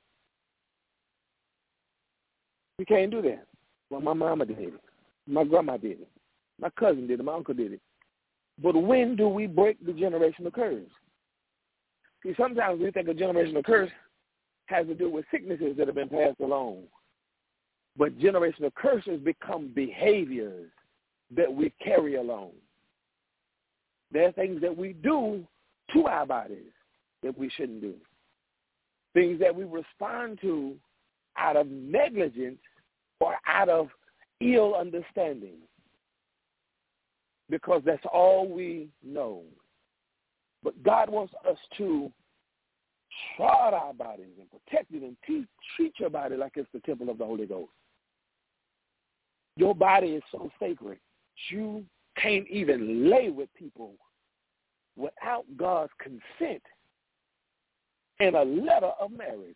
You can't do that. Well, my mama did it. My grandma did it. My cousin did it. My uncle did it. But when do we break the generational curse? See, sometimes we think a generational curse has to do with sicknesses that have been passed along. But generational curses become behaviors that we carry along. There are things that we do to our bodies that we shouldn't do. Things that we respond to out of negligence or out of ill understanding, because that's all we know. But God wants us to shroud our bodies and protect it and teach, treat your body like it's the temple of the Holy Ghost. Your body is so sacred, you can't even lay with people without God's consent and a letter of marriage.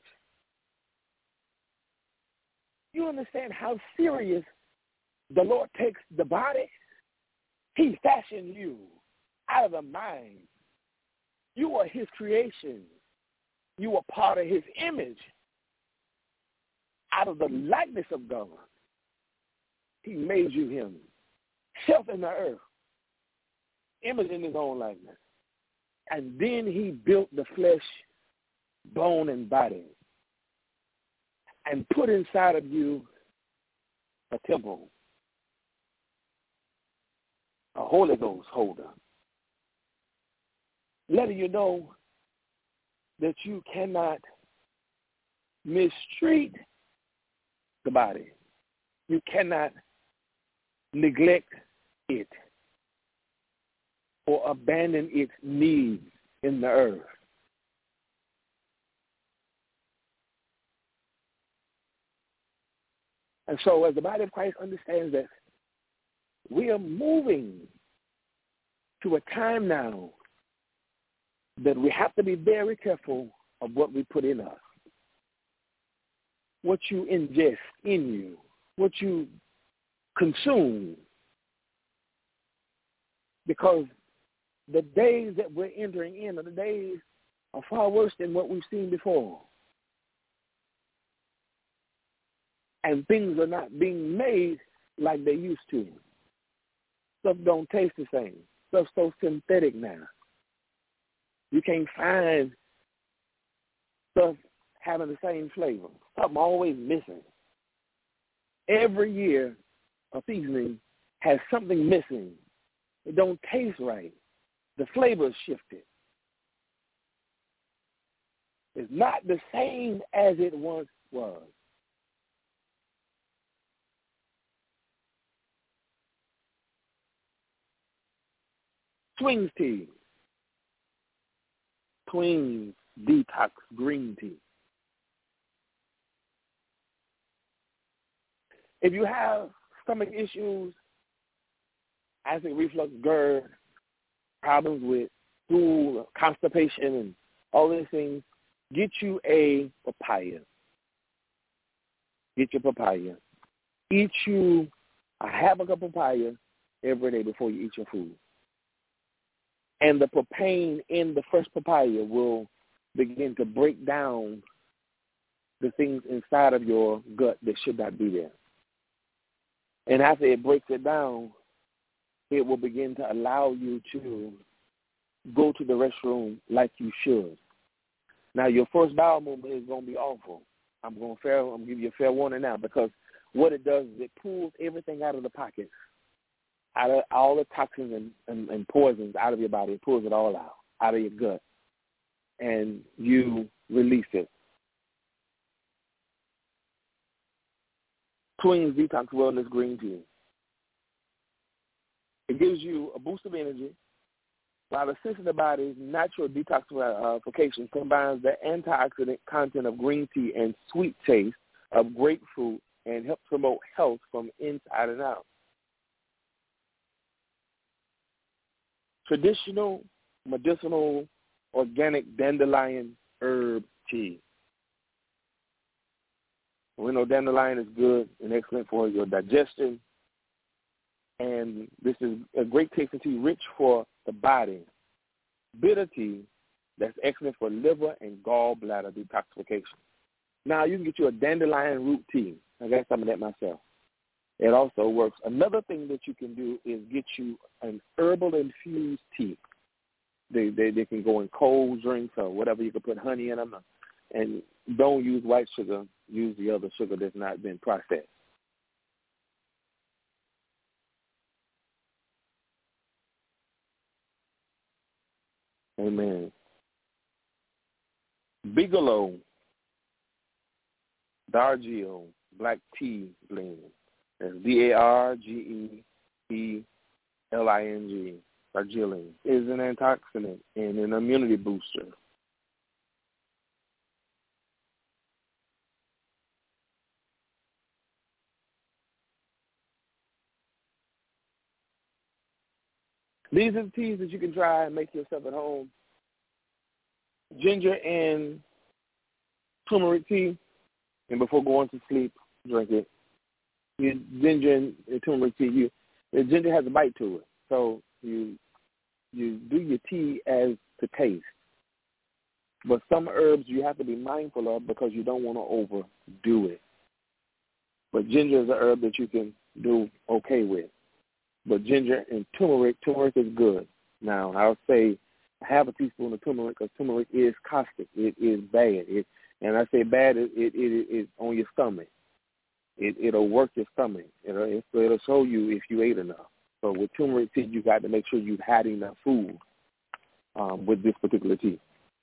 You understand how serious the Lord takes the body? He fashioned you out of the mind. You are his creation. You are part of his image. Out of the likeness of God, he made you him. Self in the earth, image in his own likeness. And then he built the flesh, bone, and body, and put inside of you a temple, a Holy Ghost holder, letting you know that you cannot mistreat the body. You cannot neglect it or abandon its needs in the earth. And so as the body of Christ understands that we are moving to a time now that we have to be very careful of what we put in us, what you ingest in you, what you consume, because the days that we're entering in are the days are far worse than what we've seen before. And things are not being made like they used to. Stuff don't taste the same. Stuff's so synthetic now. You can't find stuff having the same flavor. Something always missing. Every year, a seasoning has something missing. It don't taste right. The flavor's shifted. It's not the same as it once was. Twins tea. Twins detox green tea. If you have stomach issues, acid reflux, GERD, problems with stool, constipation, and all these things, get you a papaya. Get your papaya. Eat you a half a cup of papaya every day before you eat your food. And the papain in the first papaya will begin to break down the things inside of your gut that should not be there. And after it breaks it down, it will begin to allow you to go to the restroom like you should. Now, your first bowel movement is going to be awful. I'm going to fair, I'm going to give you a fair warning now, because what it does is it pulls everything out of the pockets, out of all the toxins and, and, and poisons out of your body. It pulls it all out, out of your gut, and you release it. Twins Detox Wellness Green Tea. It gives you a boost of energy while assisting the body's natural detoxification combines the antioxidant content of green tea and sweet taste of grapefruit and helps promote health from inside and out. Traditional medicinal organic dandelion herb tea. We know dandelion is good and excellent for your digestion. And this is a great tasting tea, rich for the body. Bitter tea that's excellent for liver and gallbladder detoxification. Now, you can get you a dandelion root tea. I got some of that myself. It also works. Another thing that you can do is get you an herbal infused tea. They, they, they can go in cold drinks or whatever. You can put honey in them. And don't use white sugar. Use the other sugar that's not been processed. Amen. Bigelow Dargil Black Tea Blend. That's D A R G E E L I N G. Darjeeling is an antioxidant and an immunity booster. These are the teas that you can try and make yourself at home. Ginger and turmeric tea, and before going to sleep, drink it. You, ginger and turmeric tea, you, the ginger has a bite to it, so you you do your tea as to taste. But some herbs you have to be mindful of because you don't want to overdo it. But ginger is an herb that you can do okay with. But ginger and turmeric, turmeric is good. Now, I'll say half a teaspoon of turmeric because turmeric is caustic. It is bad. It, and I say bad, it, it, it is on your stomach. It, it'll work your stomach. It'll, it'll show you if you ate enough. So with turmeric tea, you got to make sure you've had enough food um, with this particular tea.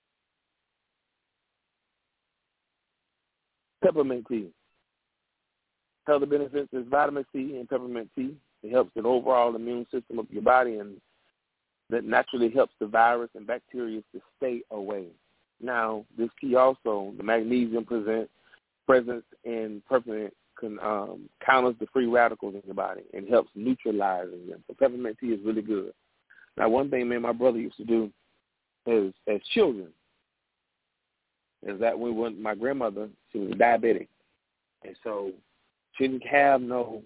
Peppermint tea. Health benefits is vitamin C in peppermint tea. It helps the overall immune system of your body, and that naturally helps the virus and bacteria to stay away. Now, this tea also, the magnesium present, presence in peppermint can, um, counters the free radicals in your body and helps neutralizing them. So peppermint tea is really good. Now, one thing me and my brother used to do is, as children, is that we went, my grandmother, she was diabetic, and so she didn't have no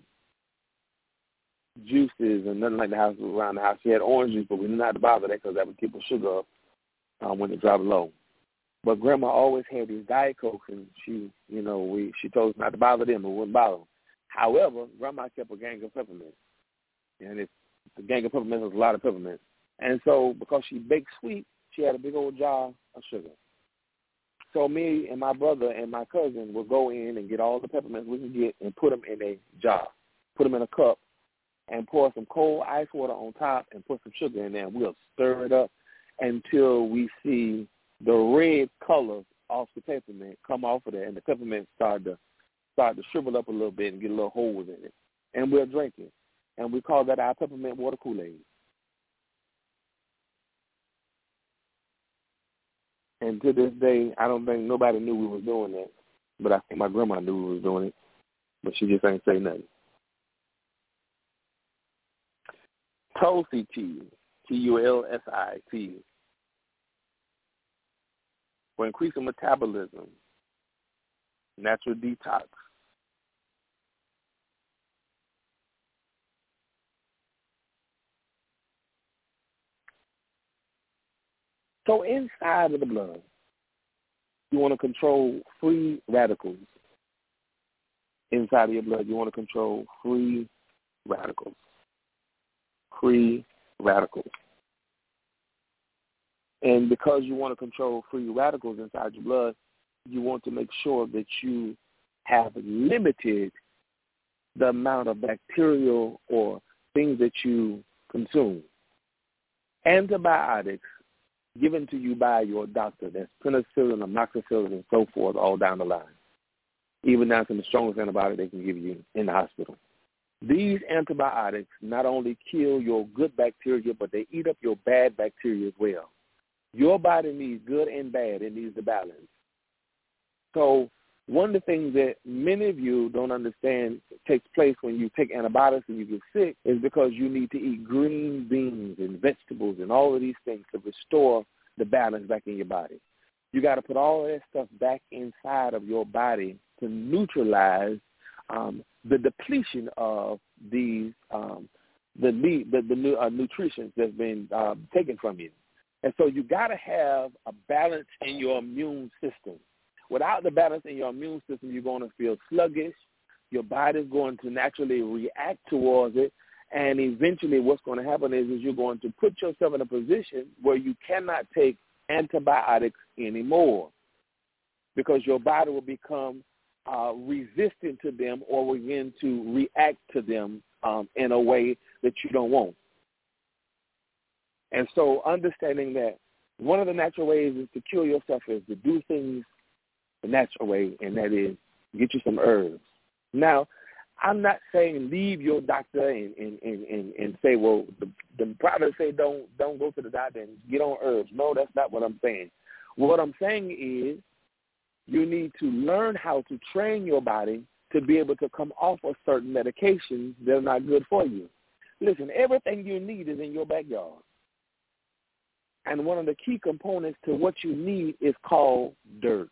juices and nothing like the house around the house. She had orange juice, but we didn't have to bother that because that would keep her sugar up um, when it dropped low. But Grandma always had these Diet Cokes, and she, you know, we she told us not to bother them, but we wouldn't bother them. However, Grandma kept a gang of peppermints, and it's, the gang of peppermints was a lot of peppermints. And so because she baked sweet, she had a big old jar of sugar. So me and my brother and my cousin would go in and get all the peppermints we can get and put them in a jar, put them in a cup, and pour some cold ice water on top and put some sugar in there, and we'll stir it up until we see the red color off the peppermint come off of there, and the peppermint start to start to shrivel up a little bit and get a little holes in it, and we'll drink it. And we call that our peppermint water Kool-Aid. And to this day, I don't think nobody knew we was doing that, but I think my grandma knew we was doing it, but she just ain't say nothing. Tulsi tea, T U L S I tea, for increasing metabolism, natural detox. So inside of the blood, you want to control free radicals. Inside of your blood, you want to control free radicals. Free radicals. And because you want to control free radicals inside your blood, you want to make sure that you have limited the amount of bacterial or things that you consume. Antibiotics given to you by your doctor, that's penicillin, amoxicillin, and so forth, all down the line. Even down to the strongest antibiotic they can give you in the hospital. These antibiotics not only kill your good bacteria, but they eat up your bad bacteria as well. Your body needs good and bad. It needs the balance. So one of the things that many of you don't understand takes place when you take antibiotics and you get sick is because you need to eat green beans and vegetables and all of these things to restore the balance back in your body. You got to put all that stuff back inside of your body to neutralize um, the depletion of these um, the the, the, the uh, nutrition that's been uh, taken from you. And so you got to have a balance in your immune system. Without the balance in your immune system, you're going to feel sluggish. Your body's going to naturally react towards it. And eventually what's going to happen is, is you're going to put yourself in a position where you cannot take antibiotics anymore because your body will become uh, resistant to them or begin to react to them um, in a way that you don't want. And so understanding that one of the natural ways is to cure yourself is to do things the natural way, and that is get you some herbs. Now, I'm not saying leave your doctor and, and, and, and, and say, well, the, the prophets say don't don't go to the doctor and get on herbs. No, that's not what I'm saying. What I'm saying is you need to learn how to train your body to be able to come off of certain medications that are not good for you. Listen, everything you need is in your backyard. And one of the key components to what you need is called dirt.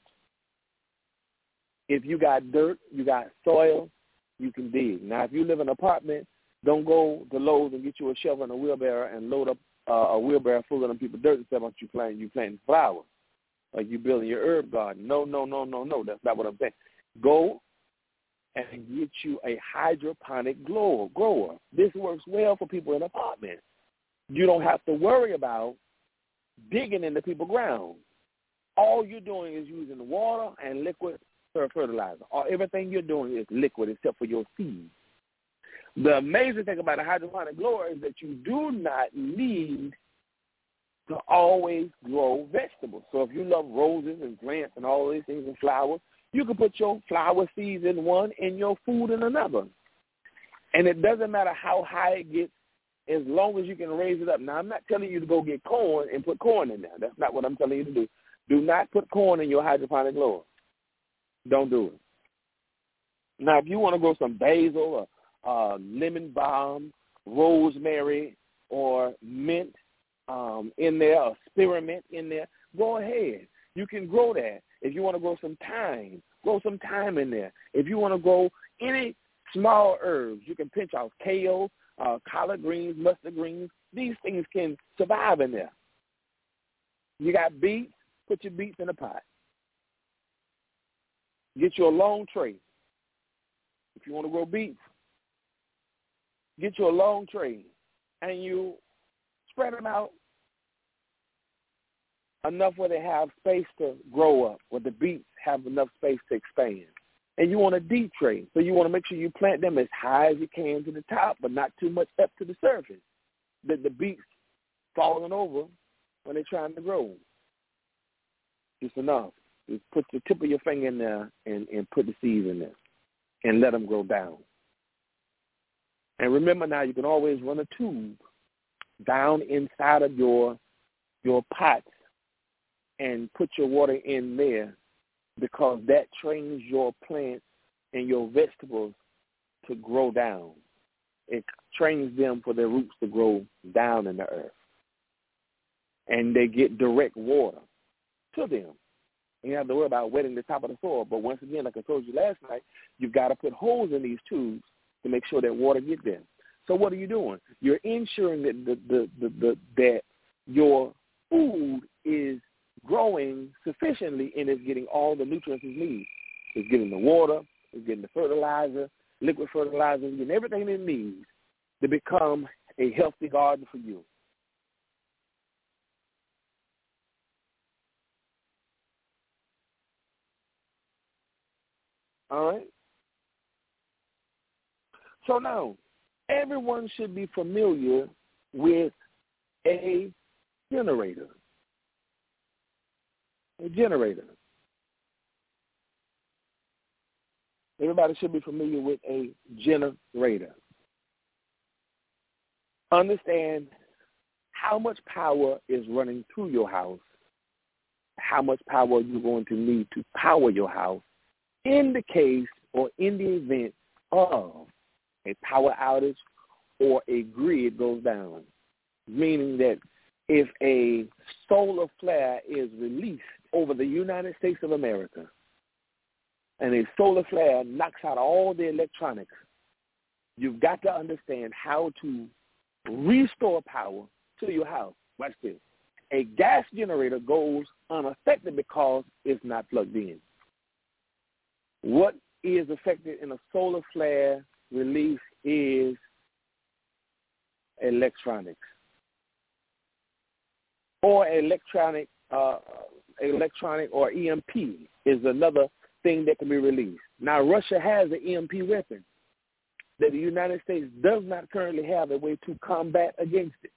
If you got dirt, you got soil, you can dig. Now, if you live in an apartment, don't go to Lowe's and get you a shovel and a wheelbarrow and load up uh, a wheelbarrow full of them people dirt and say, "About you planting, you planting flowers, like you building your herb garden." No, no, no, no, no. That's not what I'm saying. Go and get you a hydroponic grower. grower. This works well for people in apartments. You don't have to worry about digging into people's ground. All you're doing is using water and liquid fertilizer. Or everything you're doing is liquid except for your seeds. The amazing thing about a hydroponic grower is that you do not need to always grow vegetables. So if you love roses and plants and all these things and flowers, you can put your flower seeds in one and your food in another. And it doesn't matter how high it gets as long as you can raise it up. Now, I'm not telling you to go get corn and put corn in there. That's not what I'm telling you to do. Do not put corn in your hydroponic grower. Don't do it. Now, if you want to grow some basil or uh, lemon balm, rosemary, or mint um, in there, or spearmint in there, go ahead. You can grow that. If you want to grow some thyme, grow some thyme in there. If you want to grow any small herbs, you can pinch out kale, uh, collard greens, mustard greens. These things can survive in there. You got beets, put your beets in a pot. Get you a long tray. If you want to grow beets, get you a long tray, and you spread them out enough where they have space to grow up, where the beets have enough space to expand. And you want a deep tray, so you want to make sure you plant them as high as you can to the top, but not too much up to the surface, that the beets falling over when they're trying to grow. Just enough. Just put the tip of your finger in there and, and put the seeds in there and let them grow down. And remember now, you can always run a tube down inside of your your pots and put your water in there, because that trains your plants and your vegetables to grow down. It trains them for their roots to grow down in the earth. And they get direct water to them. You have to worry about wetting the top of the soil. But once again, like I told you last night, you've got to put holes in these tubes to make sure that water gets there. So what are you doing? You're ensuring that the, the, the, the, that your food is growing sufficiently and is getting all the nutrients it needs. It's getting the water, it's getting the fertilizer, liquid fertilizer, it's getting everything it needs to become a healthy garden for you. All right? So now, everyone should be familiar with a generator. A generator. Everybody should be familiar with a generator. Understand how much power is running through your house, how much power you're going to need to power your house in the case or in the event of a power outage or a grid goes down, meaning that if a solar flare is released over the United States of America, and a solar flare knocks out all the electronics, you've got to understand how to restore power to your house. Watch this. A gas generator goes unaffected because it's not plugged in. What is affected in a solar flare release is electronics. Or electronic, uh, electronic or E M P is another thing that can be released. Now, Russia has an E M P weapon that the United States does not currently have a way to combat against it.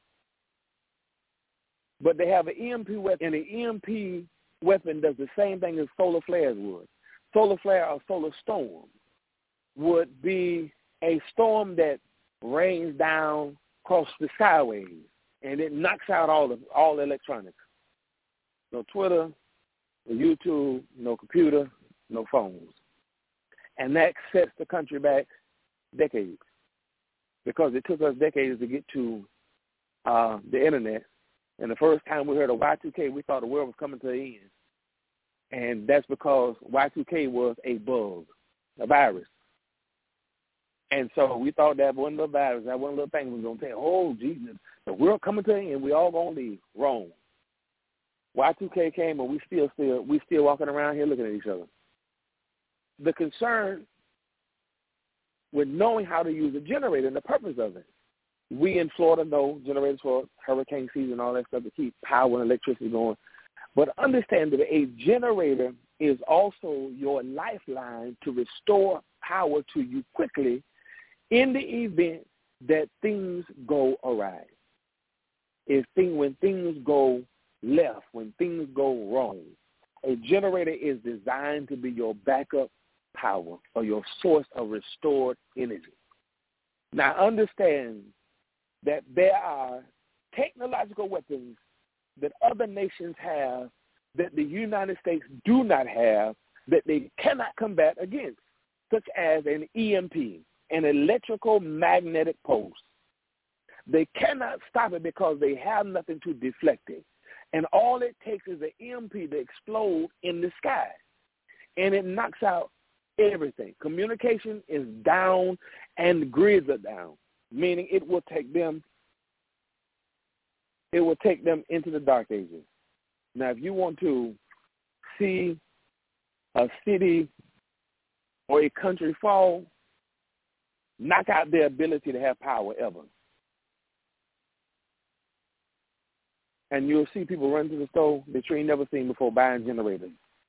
But they have an E M P weapon, and the E M P weapon does the same thing as solar flares would. Solar flare or solar storm would be a storm that rains down across the skyways, and it knocks out all the all the electronics. No Twitter, no YouTube, no computer, no phones. And that sets the country back decades, because it took us decades to get to uh, the internet. And the first time we heard of Y two K, we thought the world was coming to an end. And that's because Y two K was a bug, a virus. And so we thought that one little virus, that one little thing was going to say, oh, Jesus, the world coming to an end, we all going to leave. Wrong. Y two K came, and we still, still, we still walking around here looking at each other. The concern with knowing how to use a generator and the purpose of it. We in Florida know generators for hurricane season and all that stuff to keep power and electricity going. But understand that a generator is also your lifeline to restore power to you quickly in the event that things go awry. If thing, when things go left, when things go wrong, a generator is designed to be your backup power or your source of restored energy. Now understand that there are technological weapons that other nations have that the United States do not have, that they cannot combat against, such as an E M P, an electrical magnetic pulse. They cannot stop it because they have nothing to deflect it. And all it takes is an E M P to explode in the sky, and it knocks out everything. Communication is down and grids are down, meaning it will take them it will take them into the dark ages. Now, if you want to see a city or a country fall, knock out their ability to have power ever. And you'll see people run to the store that you ain't never seen before buying generators.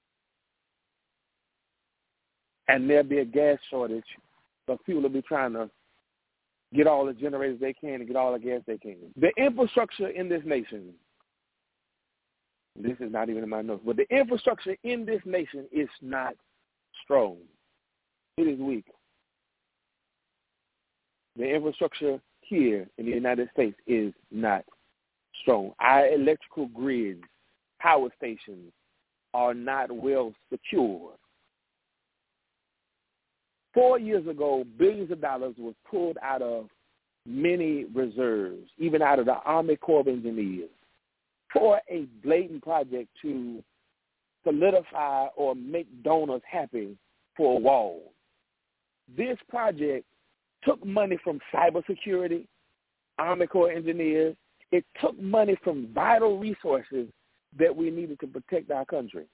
And there'll be a gas shortage, but people will be trying to get all the generators they can and get all the gas they can. The infrastructure in this nation, this is not even in my notes, but the infrastructure in this nation is not strong. It is weak. The infrastructure here in the United States is not strong. Our electrical grids, power stations are not well secured. Four years ago, billions of dollars was pulled out of many reserves, even out of the Army Corps of Engineers, for a blatant project to solidify or make donors happy for a wall. This project took money from cybersecurity, Army Corps engineers. It took money from vital resources that we needed to protect our country.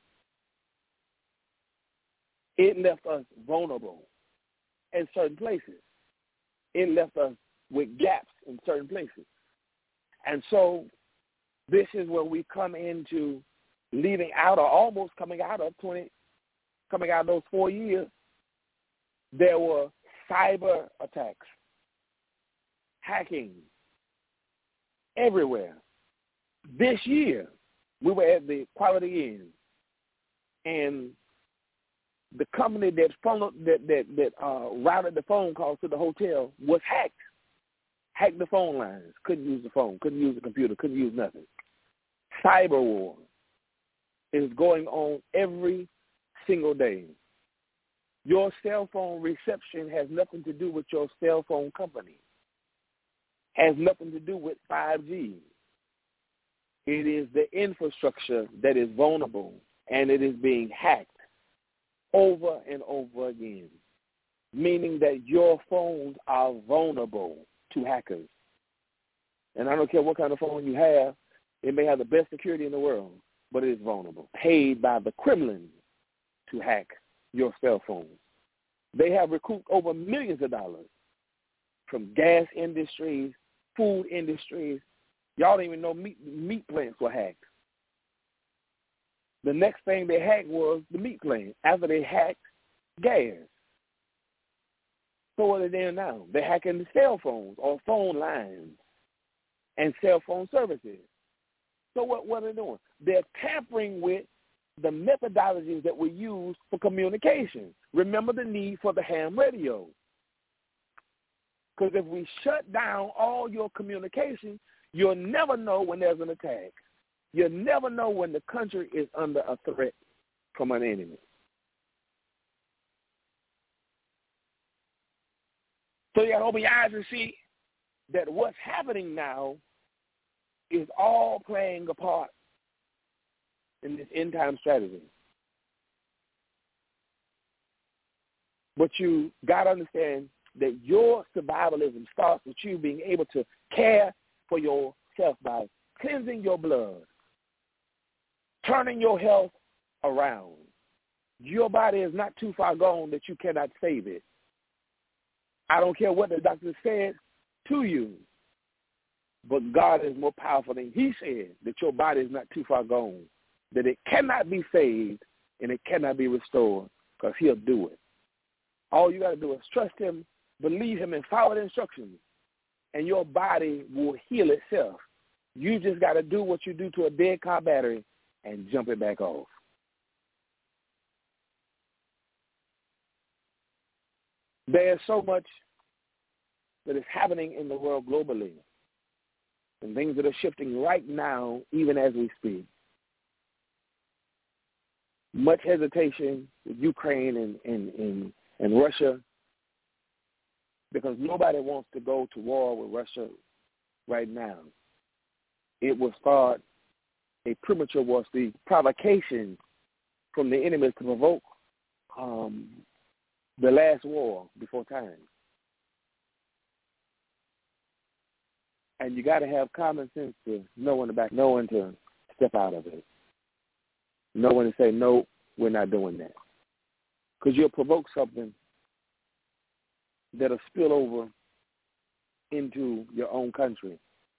It left us vulnerable in certain places. It left us with gaps in certain places. And so this is where we come into leaving out or almost coming out of twenty, coming out of those four years. There were cyber attacks, hacking everywhere. This year, we were at the Quality Inn, and the company that funneled, that that that uh, routed the phone calls to the hotel was hacked. Hacked the phone lines. Couldn't use the phone. Couldn't use the computer. Couldn't use nothing. Cyber war is going on every single day. Your cell phone reception has nothing to do with your cell phone company. Has nothing to do with five G. It is the infrastructure that is vulnerable, and it is being hacked over and over again, meaning that your phones are vulnerable to hackers. And I don't care what kind of phone you have, it may have the best security in the world, but it is vulnerable, paid by the Kremlin to hack your cell phone. They have recouped over millions of dollars from gas industries, food industries. Y'all don't even know meat, meat plants were hacked. The next thing they hacked was the meat plant after they hacked gas. So what are they doing now? They're hacking the cell phones or phone lines and cell phone services. So what, what are they doing? They're tampering with the methodologies that we use for communication. Remember the need for the ham radio. Because if we shut down all your communication, you'll never know when there's an attack. You'll never know when the country is under a threat from an enemy. So you got to open your eyes and see that what's happening now is all playing a part in this end-time strategy. But you got to understand that your survivalism starts with you being able to care for yourself by cleansing your blood, turning your health around. Your body is not too far gone that you cannot save it. I don't care what the doctor said to you, but God is more powerful than he said that your body is not too far gone, that it cannot be saved and it cannot be restored because he'll do it. All you got to do is trust him, believe him, and follow the instructions, and your body will heal itself. You just got to do what you do to a dead car battery and jump it back off. There's so much that is happening in the world globally, and things that are shifting right now, even as we speak. Much hesitation with Ukraine and, and, and, and Russia, because nobody wants to go to war with Russia right now. It will start a premature war, the provocation from the enemy to provoke um, the last war before time. And you got to have common sense to know when to back, know when to step out of it. Know when to say, no, we're not doing that. Because you'll provoke something that'll spill over into your own country.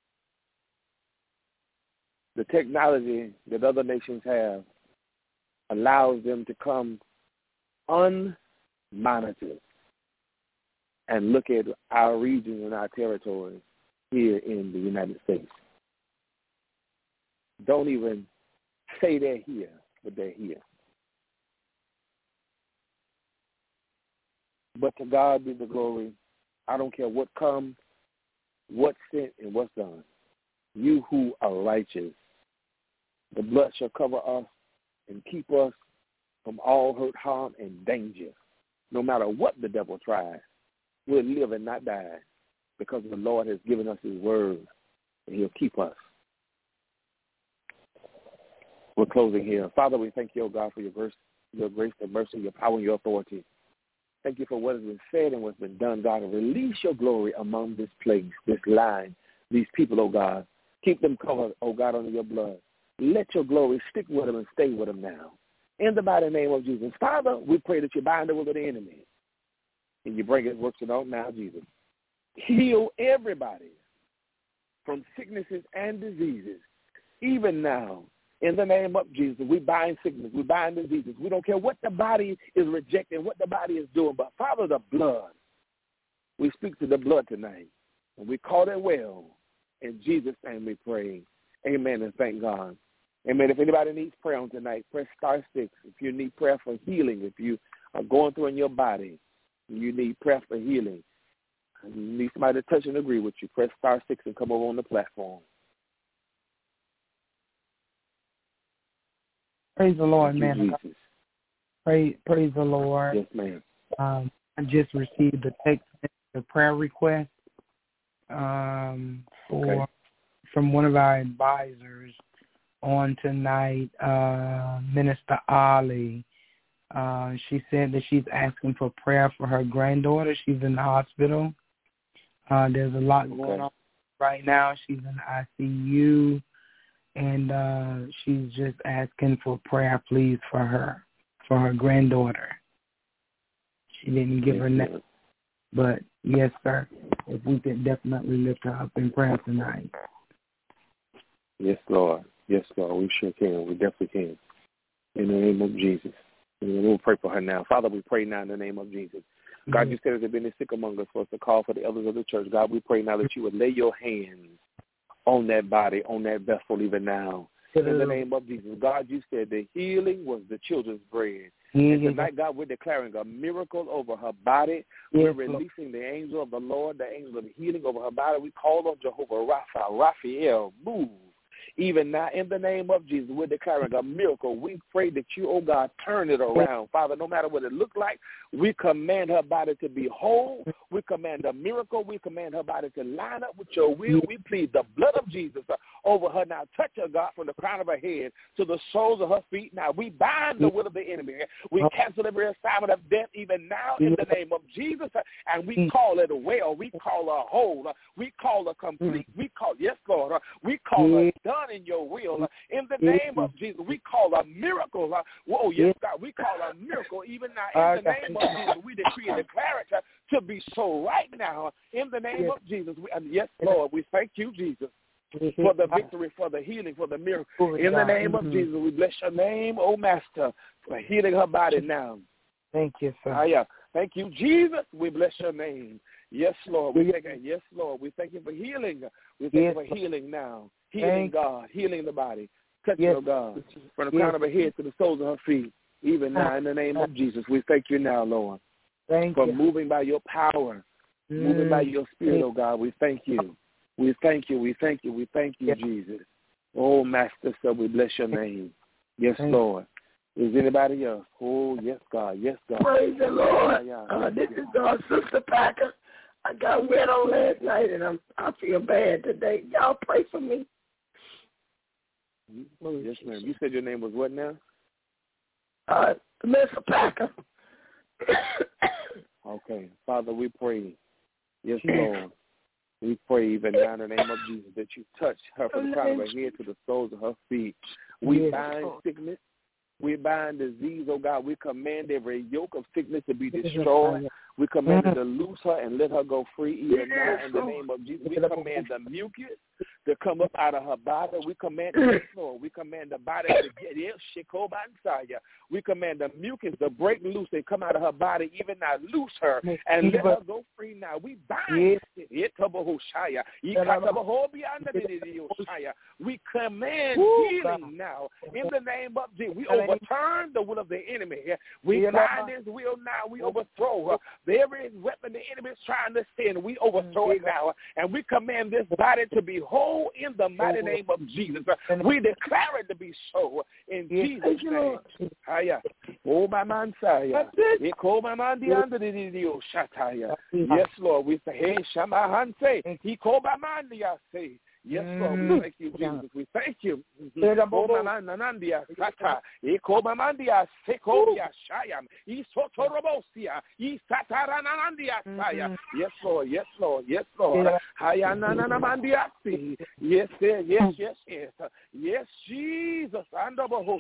The technology that other nations have allows them to come unmonitored and look at our regions and our territories here in the United States. Don't even say they're here, but they're here. But to God be the glory. I don't care what comes, what's sent, and what's done. You who are righteous, the blood shall cover us and keep us from all hurt, harm, and danger. No matter what the devil tries, we'll live and not die because the Lord has given us his word, and he'll keep us. We're closing here. Father, we thank you, oh God, for your grace, your grace, your mercy, your power, and your authority. Thank you for what has been said and what's been done, God, and release your glory among this place, this line, these people, oh God. Keep them covered, oh God, under your blood. Let your glory stick with them and stay with them now. In the mighty name of Jesus. Father, we pray that you bind the will of the enemy and you bring his works to naught now, Jesus. Heal everybody from sicknesses and diseases, even now. In the name of Jesus, we bind sickness, we bind diseases. We don't care what the body is rejecting, what the body is doing, but Father, the blood. We speak to the blood tonight, and we call it well. In Jesus' name we pray. Amen, and thank God. Amen. If anybody needs prayer on tonight, press star six. If you need prayer for healing, if you are going through in your body, you need prayer for healing, and you need somebody to touch and agree with you, press star six and come over on the platform. Praise the Lord, Thank you, man. Jesus. Praise, praise the Lord. Yes, ma'am. Um, I just received a text, a prayer request um, for okay. from one of our advisors. on tonight, uh, Minister Ollie. Uh, she said that she's asking for prayer for her granddaughter. She's in the hospital. Uh, there's a lot Okay. going on right now. She's in the I C U, and uh, she's just asking for prayer, please, for her, for her granddaughter. She didn't give her name, but yes, sir, if we could definitely lift her up in prayer tonight. Yes, Lord. Yes, Lord. We sure can. We definitely can. In the name of Jesus. And we'll pray for her now. Father, we pray now in the name of Jesus. God, you said if there be any sick among us for us to call for the elders of the church. God, we pray now that you would lay your hands on that body, on that vessel even now. In the name of Jesus. God, you said the healing was the children's bread. And tonight, God, we're declaring a miracle over her body. We're releasing the angel of the Lord, the angel of healing over her body. We call on Jehovah Rapha, Raphael, move. Even now, in the name of Jesus, we're declaring a miracle. We pray that you, oh God, turn it around. Father, no matter what it looks like, we command her body to be whole. We command a miracle. We command her body to line up with your will. We plead the blood of Jesus over her now. Touch her, God, from the crown of her head to the soles of her feet. Now, we bind the will of the enemy. We cancel every assignment of death even now in the name of Jesus, and we call it well. We call her whole. We call her complete. We call, yes, Lord, we call her done in your will. In the name of Jesus, we call a miracle. Whoa, yes, God, we call a miracle even now in the name of Jesus. We decree and declare it to be so right now in the name of Jesus. We, and yes, Lord, we thank you, Jesus, for the victory, for the healing, for the miracle. In the name of Jesus, we bless your name, oh Master, for healing her body now. Thank you, sir. Ah, yeah. Thank you, Jesus. We bless your name. Yes, Lord. We thank you. Yes, Lord. We thank you for healing. We thank you for healing now. Healing, God. Healing the body. Touch her, God, from the crown of her head to the soles of her feet. Even now, in the name of Jesus, we thank you now, Lord, thank for you. moving by your power, mm. moving by your spirit, oh God. We thank you. We thank you. We thank you. We thank you, Jesus. Oh, Master, so we bless your name. Yes, thank Lord. Is anybody else? Oh, yes, God. Yes, God. Praise the Lord. Yeah, yeah. Uh, this is uh, Sister Packer. I got wet on last night, and I'm, I feel bad today. Y'all pray for me. Yes, ma'am. You said your name was what now? Uh, Mister Packer. Okay. Father, we pray. Yes, Lord. We pray even now in the name of Jesus that you touch her from the crown of her head to the soles of her feet. We bind sickness. We bind disease, oh God. We command every yoke of sickness to be destroyed. We command her to loose her and let her go free even now in the name of Jesus. We command the mucus to come up out of her body. We command the floor. We command the body to get ill. We command the mucus to break loose and come out of her body even now. Loose her and let her go free now. We bind it. We command healing now in the name of Jesus. We overturn the will of the enemy. We bind his will now. We overthrow her. Every weapon the enemy is trying to send, we overthrow it now. And we command this body to be whole in the mighty name of Jesus. We declare it to be so in Jesus' name. Oh, my man, yes, Lord. We say, hey, Shamahan say, he called my man, say. Yes, Lord, we thank you, Jesus. We thank you. Yes, Lord, yes, Lord, yes, Lord. Yes, yes, yes, yes, yes. Yes, Jesus. Oh,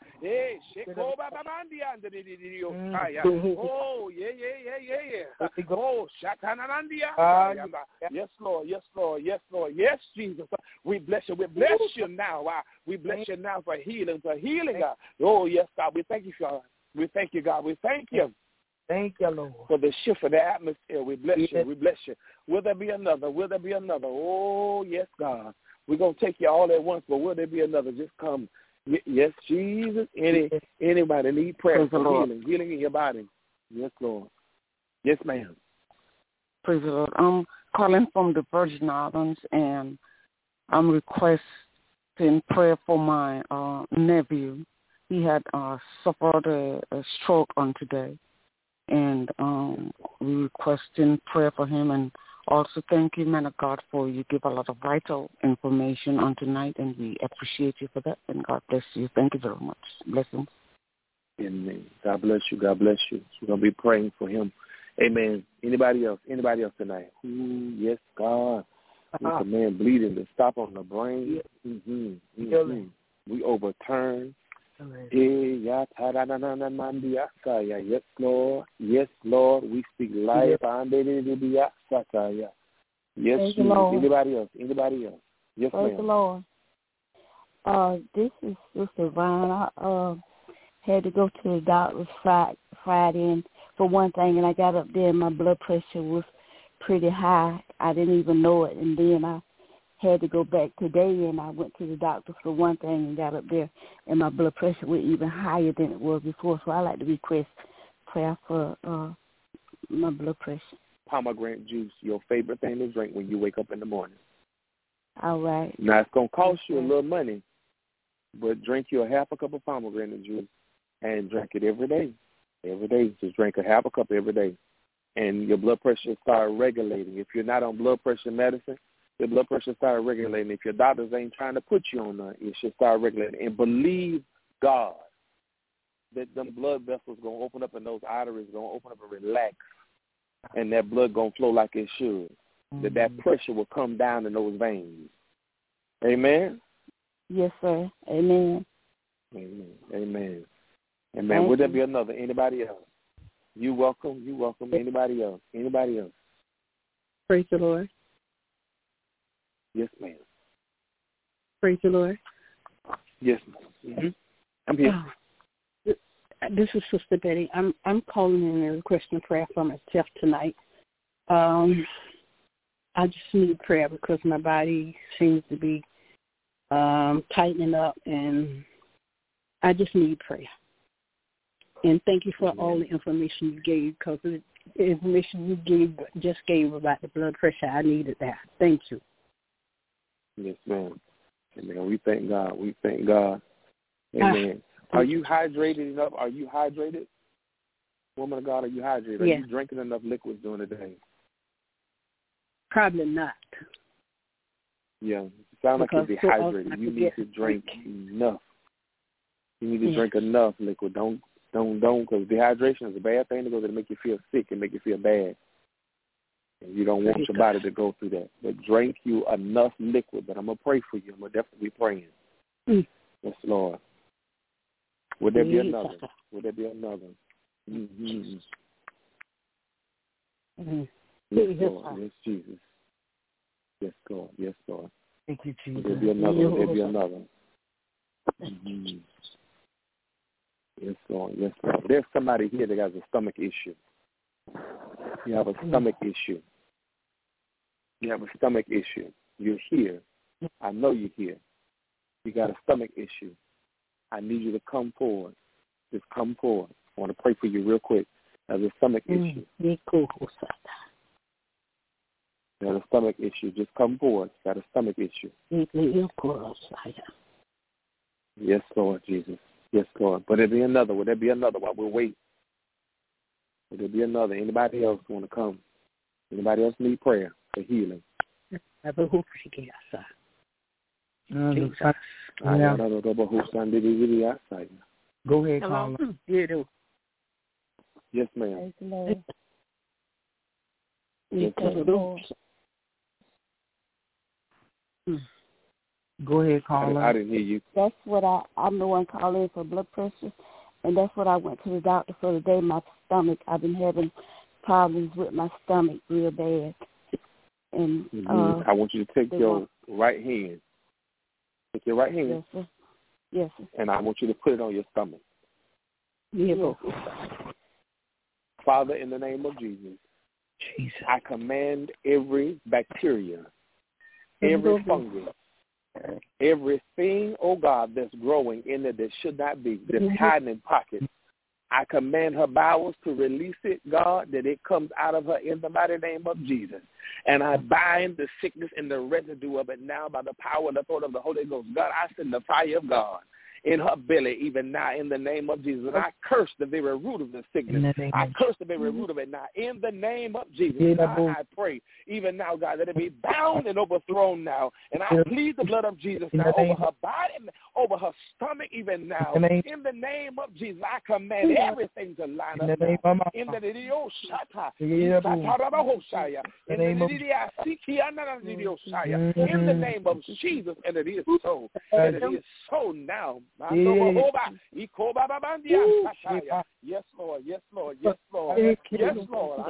yeah, yeah, yeah, yeah, yeah. Oh, Shatanandia. Yes, Lord, yes, Lord, yes, Lord, yes, Jesus. We bless you. We bless you now. Uh, we bless you now for healing, for healing. Uh. Oh, yes, God. We thank you, God. We thank you, God. We thank you. Thank you, Lord. For the shift of the atmosphere. We bless you. We bless you. Will there be another? Will there be another? Oh, yes, God. We're going to take you all at once, but will there be another? Just come. Yes, Jesus. Any Anybody need prayer for healing? Healing in your body. Yes, Lord. Yes, ma'am. Praise the Lord. I'm calling from the Virgin Islands, and I'm requesting prayer for my uh, nephew. He had uh, suffered a, a stroke on today, and um, we're requesting prayer for him and Also, thank you, man of God, for you give a lot of vital information on tonight, and we appreciate you for that. And God bless you. Thank you very much. Blessings. Amen. God bless you. God bless you. We're going to be praying for him. Amen. Anybody else? Anybody else tonight? Ooh, yes, God. We Uh-huh. command bleeding to stop on the brain. Mm-hmm. Mm-hmm. We overturn. Yes, Lord. Yes, Lord. We speak life. Yes, Praise Jesus. the Lord. Anybody else? Anybody else? Yes, Praise ma'am. the Lord. Uh, this is Sister Vine. I uh, had to go to the doctor's Friday, Friday, and for one thing, and I got up there and my blood pressure was pretty high. I didn't even know it, and then I had to go back today, and I went to the doctor for one thing and got up there, and my blood pressure was even higher than it was before. So I like to request prayer for uh, my blood pressure. Pomegranate juice, your favorite thing to drink when you wake up in the morning. All right. Now, it's going to cost you a little money, but drink you a half a cup of pomegranate juice and drink it every day. Every day. Just drink a half a cup every day. And your blood pressure start regulating. If you're not on blood pressure medicine, your blood pressure start regulating. If your doctors ain't trying to put you on that, it should start regulating. And believe God that them blood vessels going to open up and those arteries going to open up and relax, and that blood going to flow like it should. Mm-hmm. That that pressure will come down in those veins. Amen? Yes, sir. Amen. Amen. Amen. Amen. Would there be another? Anybody else? You welcome. You welcome. Anybody else? Anybody else? Praise the Lord. Yes, ma'am. Praise the Lord. Yes, ma'am. Mm-hmm. I'm here. Oh, this is Sister Betty. I'm I'm calling in and requesting prayer for myself tonight. Um, I just need prayer because my body seems to be um, tightening up, and I just need prayer. And thank you for all the information you gave, because the information you gave just gave about the blood pressure, I needed that. Thank you. Yes, ma'am. Amen. We thank God. We thank God. Amen. Uh, are you hydrated enough? Are you hydrated? Woman of God, are you hydrated? Are yeah. you drinking enough liquids during the day? Probably not. Yeah. You sound like you're dehydrated. You need to drink enough. You need to yeah. drink enough liquid. Don't Don't, don't, because dehydration is a bad thing because it'll make you feel sick and make you feel bad. And you don't want your body to go through that. But drink you enough liquid. But I'm going to pray for you. I'm going to definitely be praying. Mm. Yes, Lord. Would there be another? Would there be another? Mm-hmm. Mm-hmm. Yes, Lord. Yes, Jesus. Yes, Lord. Yes, Lord. Thank you, Jesus. Would there be another? Would there be another? Mm-hmm. Yes, Lord. Yes, Lord. There's somebody here that has a stomach issue. You have a stomach issue. You have a stomach issue. You're here. I know you're here. You got a stomach issue. I need you to come forward. Just come forward. I want to pray for you real quick. There's a stomach mm. issue. You got a stomach issue. Just come forward. You got a stomach issue. Yes, Lord Jesus. Yes, Lord. Would there be another? Would there be another while we'll wait? Would there be another? Anybody else want to come? Anybody else need prayer for healing? Jesus. Yeah. Go ahead, Carla. Yes, ma'am. Yes, ma'am. Go ahead, Carla. I, I didn't hear you. That's what I, I'm the one calling for blood pressure, and that's what I went to the doctor for today, my stomach. I've been having problems with my stomach real bad. And mm-hmm. uh, I want you to take your want... right hand. Take your right hand. Yes, sir. Yes, sir. And I want you to put it on your stomach. Yes. Father, in the name of Jesus, Jesus. I command every bacteria, every fungus, everything, oh God, that's growing in there that should not be, that's hiding in pockets. I command her bowels to release it, God, that it comes out of her in the mighty name of Jesus. And I bind the sickness and the residue of it now by the power and authority of the Holy Ghost. God, I send the fire of God in her belly even now in the name of Jesus. And I curse the very root of the sickness. I curse the very root of it now in the name of Jesus. God, I pray even now, God, that it be bound and overthrown now. And I plead the blood of Jesus now over her body, over her stomach even now. In the name of Jesus, I command everything to line up now. In the name of in the name of Jesus, and it is so. And it is so now. Yes, Lord. Yes, Lord. Yes, Lord. Yes, Lord.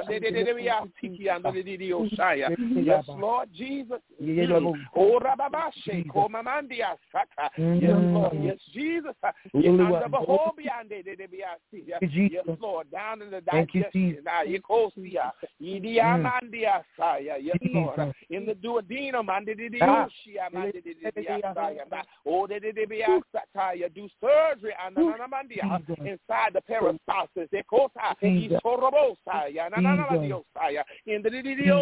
Yes, Lord Jesus. Yes, Lord. Yes, Jesus. Yes, Lord. Down in the digestion. Yes, Lord. In the duodenum. Do surgery inside the peristalsis. In the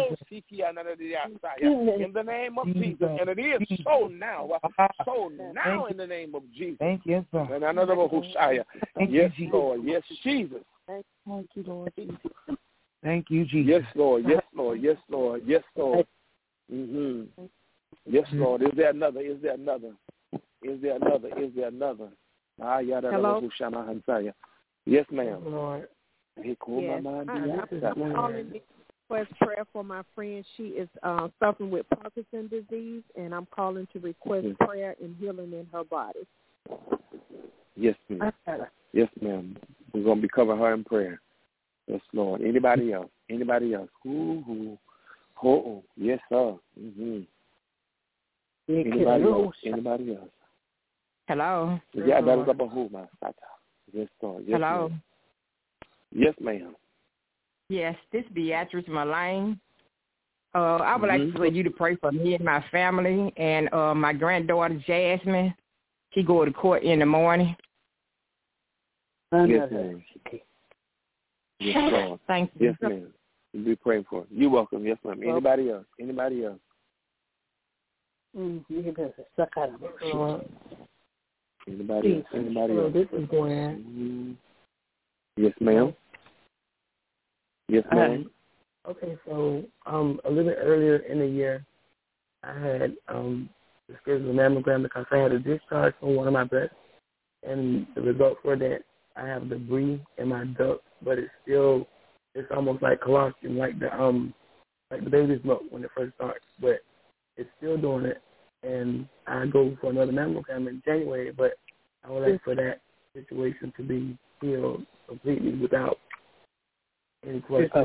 in the name of Jesus, and it is so now, so now in the name of Jesus. Thank you, sir. And another Hoshaya. Yes, Lord. Yes, Jesus. Thank you, Lord Jesus. Thank you, Jesus. Yes, Lord. Yes, Lord. Yes, Lord. Yes, Lord. Mm-hmm. Yes, Lord. Is there another? Is there another? Is there another? Is there another? Ah, yada Hello? Yes, ma'am. Lord. Yes. I'm calling to request prayer for my friend. She is uh, suffering with Parkinson's disease, and I'm calling to request yes. prayer and healing in her body. Yes, ma'am. Yes, ma'am. We're going to be covering her in prayer. Yes, Lord. Anybody else? Anybody else? Ooh, ooh. Oh, yes, sir. Mm-hmm. Anybody else? Anybody else? Hello. Yeah, that is up a who, my sata. Yes, Lord. Yes, hello. Ma'am. Yes, ma'am. Yes, this is Beatrice Mullane. Uh, I would mm-hmm. like for you to pray for me and my family and uh, my granddaughter Jasmine. She go to court in the morning. Yes, ma'am. Yes, Lord. Thank you. Yes, ma'am. We'll be praying for her. You're welcome. Yes, ma'am. Anybody else? Anybody else? Mm-hmm. Anybody else? Anybody Hello, else? This is Gwen. Mm-hmm. Yes, ma'am. Yes, ma'am. Uh, okay, so um, a little bit earlier in the year, I had um, the scheduled mammogram because I had a discharge from one of my breasts, and the result for that, I have debris in my duct, but it's still, it's almost like colostrum, like the um, like the baby's milk when it first starts, but it's still doing it, and I go for another mammogram in January, but I would like for that situation to be healed completely without any question.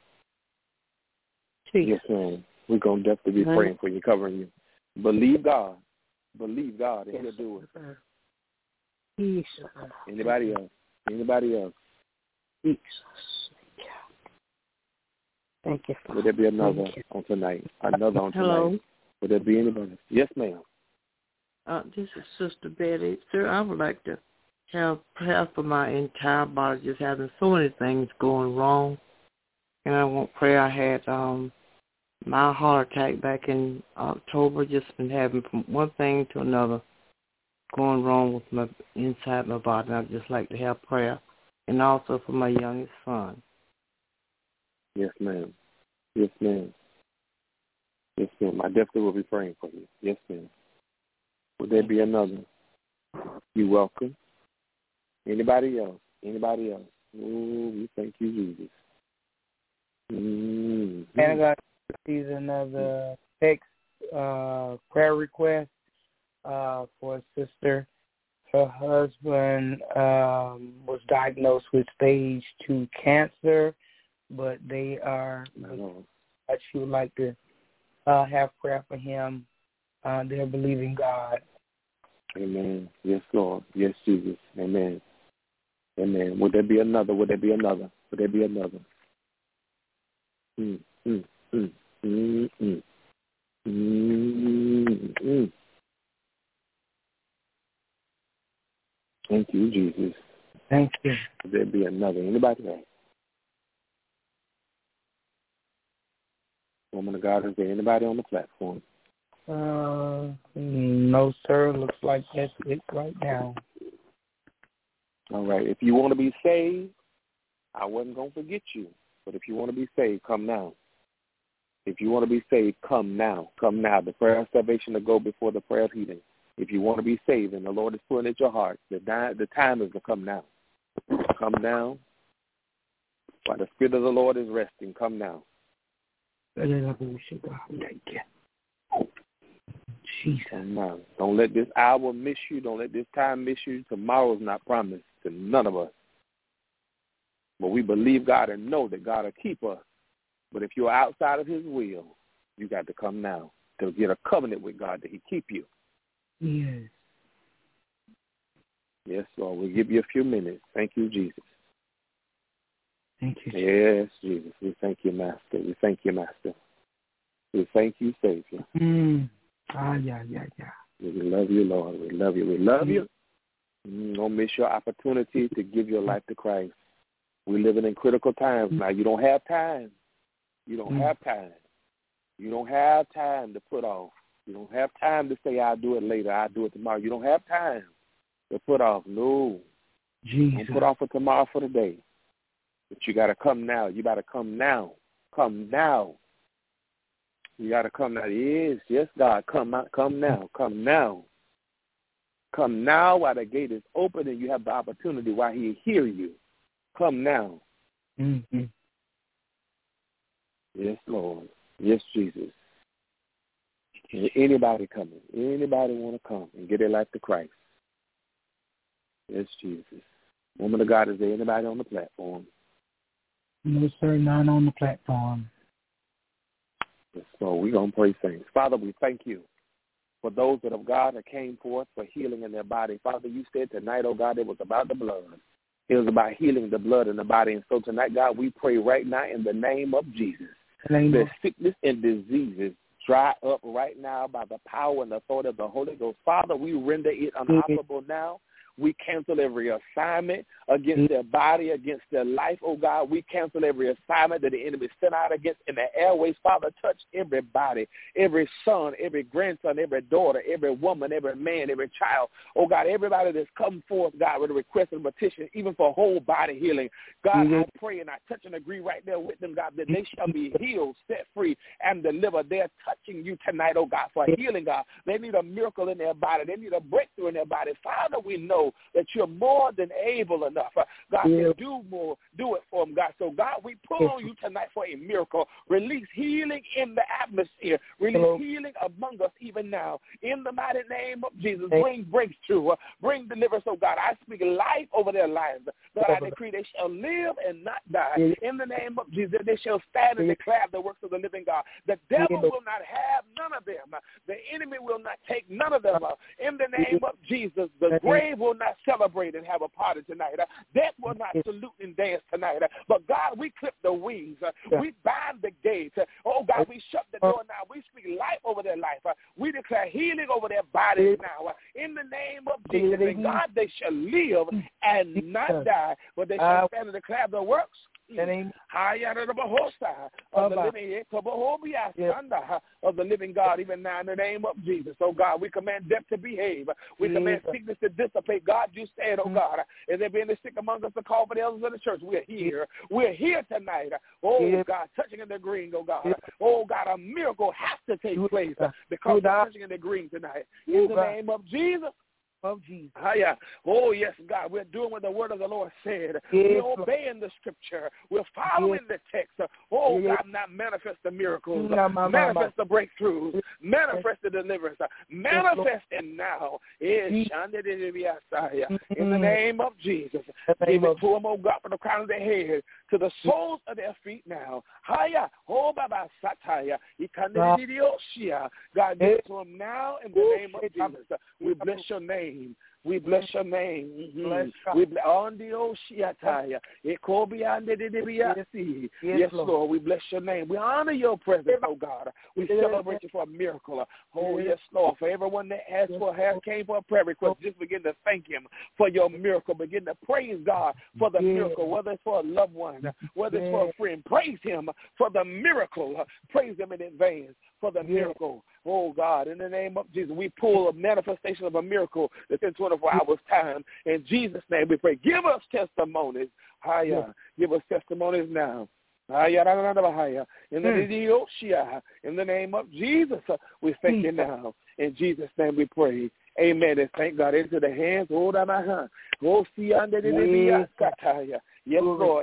Yes, ma'am. We're going to definitely be praying for you, covering you. Believe God. Believe God, and He'll do it. Jesus. Anybody else? Anybody else? Jesus. Thank you. Would there be another on tonight? Another on tonight? Hello? Would there be anybody? Yes, ma'am. Uh, this is Sister Betty. Sir, I would like to have prayer for my entire body, just having so many things going wrong. And I want prayer. I had um, my heart attack back in October, just been having from one thing to another going wrong with my inside my body. And I'd just like to have prayer. And also for my youngest son. Yes, ma'am. Yes, ma'am. Yes, ma'am. I definitely will be praying for you. Yes, ma'am. Would there be another? You're welcome. Anybody else? Anybody else? Ooh, we thank you, Jesus. Mm-hmm. And I got sees another text uh, prayer request uh, for a sister. Her husband um, was diagnosed with stage two cancer, but they are. But she would like to uh, have prayer for him. Uh, they're believing God. Amen. Yes, Lord. Yes, Jesus. Amen. Amen. Would there be another? Would there be another? Would there be another? Mm, mm, mm, mm, mm, mm, mm. Thank you, Jesus. Thank you. Would there be another? Anybody else? Woman of God, is there anybody on the platform? Uh, no, sir. Looks like that's it right now. All right. If you want to be saved, I wasn't going to forget you. But if you want to be saved, come now. If you want to be saved, come now. Come now. The prayer of salvation to go before the prayer of healing. If you want to be saved and the Lord is pulling at your heart, the, di- the time is to come now. Come now. While the Spirit of the Lord is resting, come now. Thank you. Jesus. Now, don't let this hour miss you. Don't let this time miss you. Tomorrow's not promised to none of us. But we believe God and know that God will keep us. But if you're outside of his will, you got to come now to get a covenant with God that he keep you. Yes. Yes, Lord. We'll give you a few minutes. Thank you, Jesus. Thank you, Jesus. Yes, Jesus. We thank you, Master. We thank you, Master. We thank you, Savior. Mm. Ah, yeah, yeah, yeah. We love you, Lord. We love you. We love you. Mm, don't miss your opportunity to give your life to Christ. We're living in critical times now. You don't have time. You don't mm. have time. You don't have time to put off. You don't have time to say, I'll do it later. I'll do it tomorrow. You don't have time to put off. No. Jesus. Don't put off for tomorrow for today. But you got to come now. You got to come now. Come now. You got to come now. Yes, yes, God. Come out. Come now. Come now. Come now while the gate is open and you have the opportunity while he hear you. Come now. Mm-hmm. Yes, Lord. Yes, Jesus. Anybody coming? Anybody want to come and get their life to Christ? Yes, Jesus. Woman of God, is there anybody on the platform? No, sir, none on the platform. Yes, so we're going to pray things. Father, we thank you for those that of God that came forth for healing in their body. Father, you said tonight, oh God, it was about the blood. It was about healing the blood in the body. And so tonight, God, we pray right now in the name of Jesus. That sickness and diseases dry up right now by the power and authority of the Holy Ghost. Father, we render it unoperable now. We cancel every assignment against their body, against their life, oh God. We cancel every assignment that the enemy sent out against in the airways. Father, touch everybody, every son, every grandson, every daughter, every woman, every man, every child. Oh God, everybody that's come forth, God, with a request and petition, even for whole body healing. God, mm-hmm. I pray and I touch and agree right there with them, God, that they shall be healed, set free, and delivered. They're touching you tonight, oh God, for healing, God. They need a miracle in their body. They need a breakthrough in their body. Father, we know that you're more than able enough, uh, God, yeah. to do more, do it for them, God. So, God, we pull on you tonight for a miracle. Release healing in the atmosphere. Release Hello. healing among us even now. In the mighty name of Jesus, bring breakthrough, uh, bring deliverance, oh God. I speak life over their lives. God, I decree they shall live and not die. In the name of Jesus, they shall stand and declare the works of the living God. The devil will not have none of them. The enemy will not take none of them. In the name of Jesus, the grave will not celebrate and have a party tonight. Uh, death will not salute and dance tonight. Uh, but God, we clip the wings. Uh, yeah. We bind the gates. Uh, oh God, we shut the door now. We speak life over their life. Uh, we declare healing over their bodies now. Uh, in the name of Jesus, and God, they shall live and not die, but they shall stand and declare the works of the living of the living God, even now in the name of Jesus. Oh God, we command death to behave. We command sickness to dissipate. God, you said, oh God, if there be any sick among us to call for the elders of the church, we're here. We're here tonight. Oh God, touching in the green, oh God. Oh God, a miracle has to take place because we're touching in the green tonight. In the name of Jesus. Of Jesus. Oh, yeah. Oh, yes, God. We're doing what the word of the Lord said. Yes, we're obeying the scripture. We're following yes. the text. Oh, yes. God, not manifest the miracles. Yeah, my, manifest my, my. the breakthroughs. Yes. Manifest the deliverance. Manifest yes, it now. Yes. In the name of Jesus. The name Give it of... to them, oh God, from the crown of their head to the soles of their feet now. Haya. Oh, Baba Sataya. God, give it to them now in the name of Jesus. We bless your name. We bless your name. Mm-hmm. We bless on the Oshiataya. Yes, yes, Lord. We bless your name. We honor your presence, oh God. We celebrate you for a miracle. Oh, yes, Lord. For everyone that asked for help, came for a prayer request, just begin to thank him for your miracle. Begin to praise God for the miracle, whether it's for a loved one, whether it's for a friend. Praise him for the miracle. Praise him in advance for the miracle. Oh, God, in the name of Jesus, we pull a manifestation of a miracle within twenty-four hours time. In Jesus' name we pray. Give us testimonies. Hiya. Give us testimonies now. In the, mm. in the name of Jesus, we thank you now. In Jesus' name we pray. Amen. And thank God into the hands. Oh, see under the Kataya. Yes, Lord.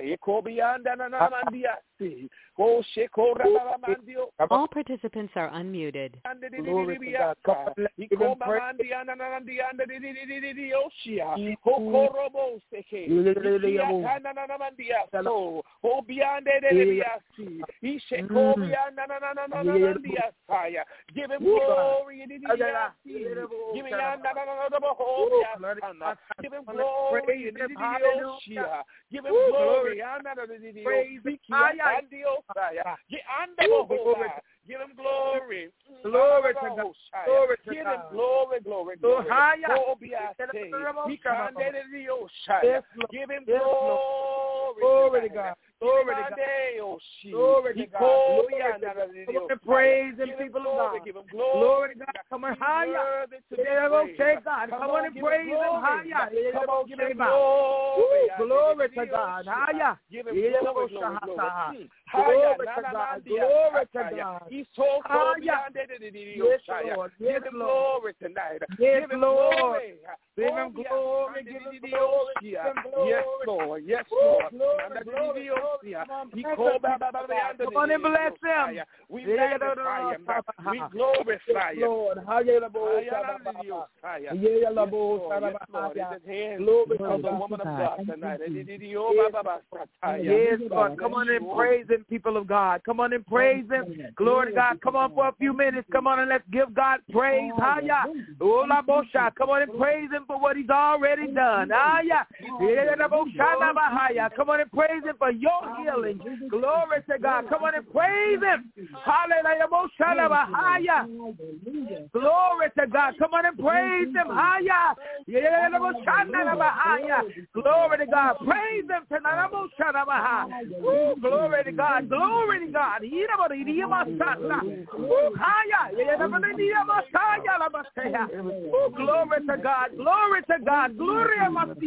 All participants are unmuted. Give him glory. Give him glory. Hallelujah. Give him glory. Praise him. Give him glory. Glory to God. Glory to Give him glory, glory, glory. Give him glory. Glory to God. Glory to God. Glory to God. Praise him, people of God. Give him glory to God. Come on, higher. Okay, God. Come on and praise him. Higher. Come on, give him glory. Glory to God. Higher. Give him glory. Glory to God. Glory to God. He's so beyond yes, Lord. Yes, give him glory tonight. Yes, give him glory. Give him glory. Give him glory. Yes, Lord. Yes, Lord. Come on and bless him. We magnify him. We glorify him. Lord. Yes, Lord. Glory to the woman of God tonight. Yes, Lord. Come on and praise him, people of God. Come on and praise him. Glory to God. Come on for a few minutes. Come on and let's give God praise. Haya. Come on and praise him for what he's already done. Haya. Come on and praise him for your healing. Glory to God. Come on and praise him. Hallelujah. Glory to God. Come on and praise him. Haya. Glory to God. Praise him tonight. Glory to God. Glory to God. Oh, glory to God, glory to God, glory to God.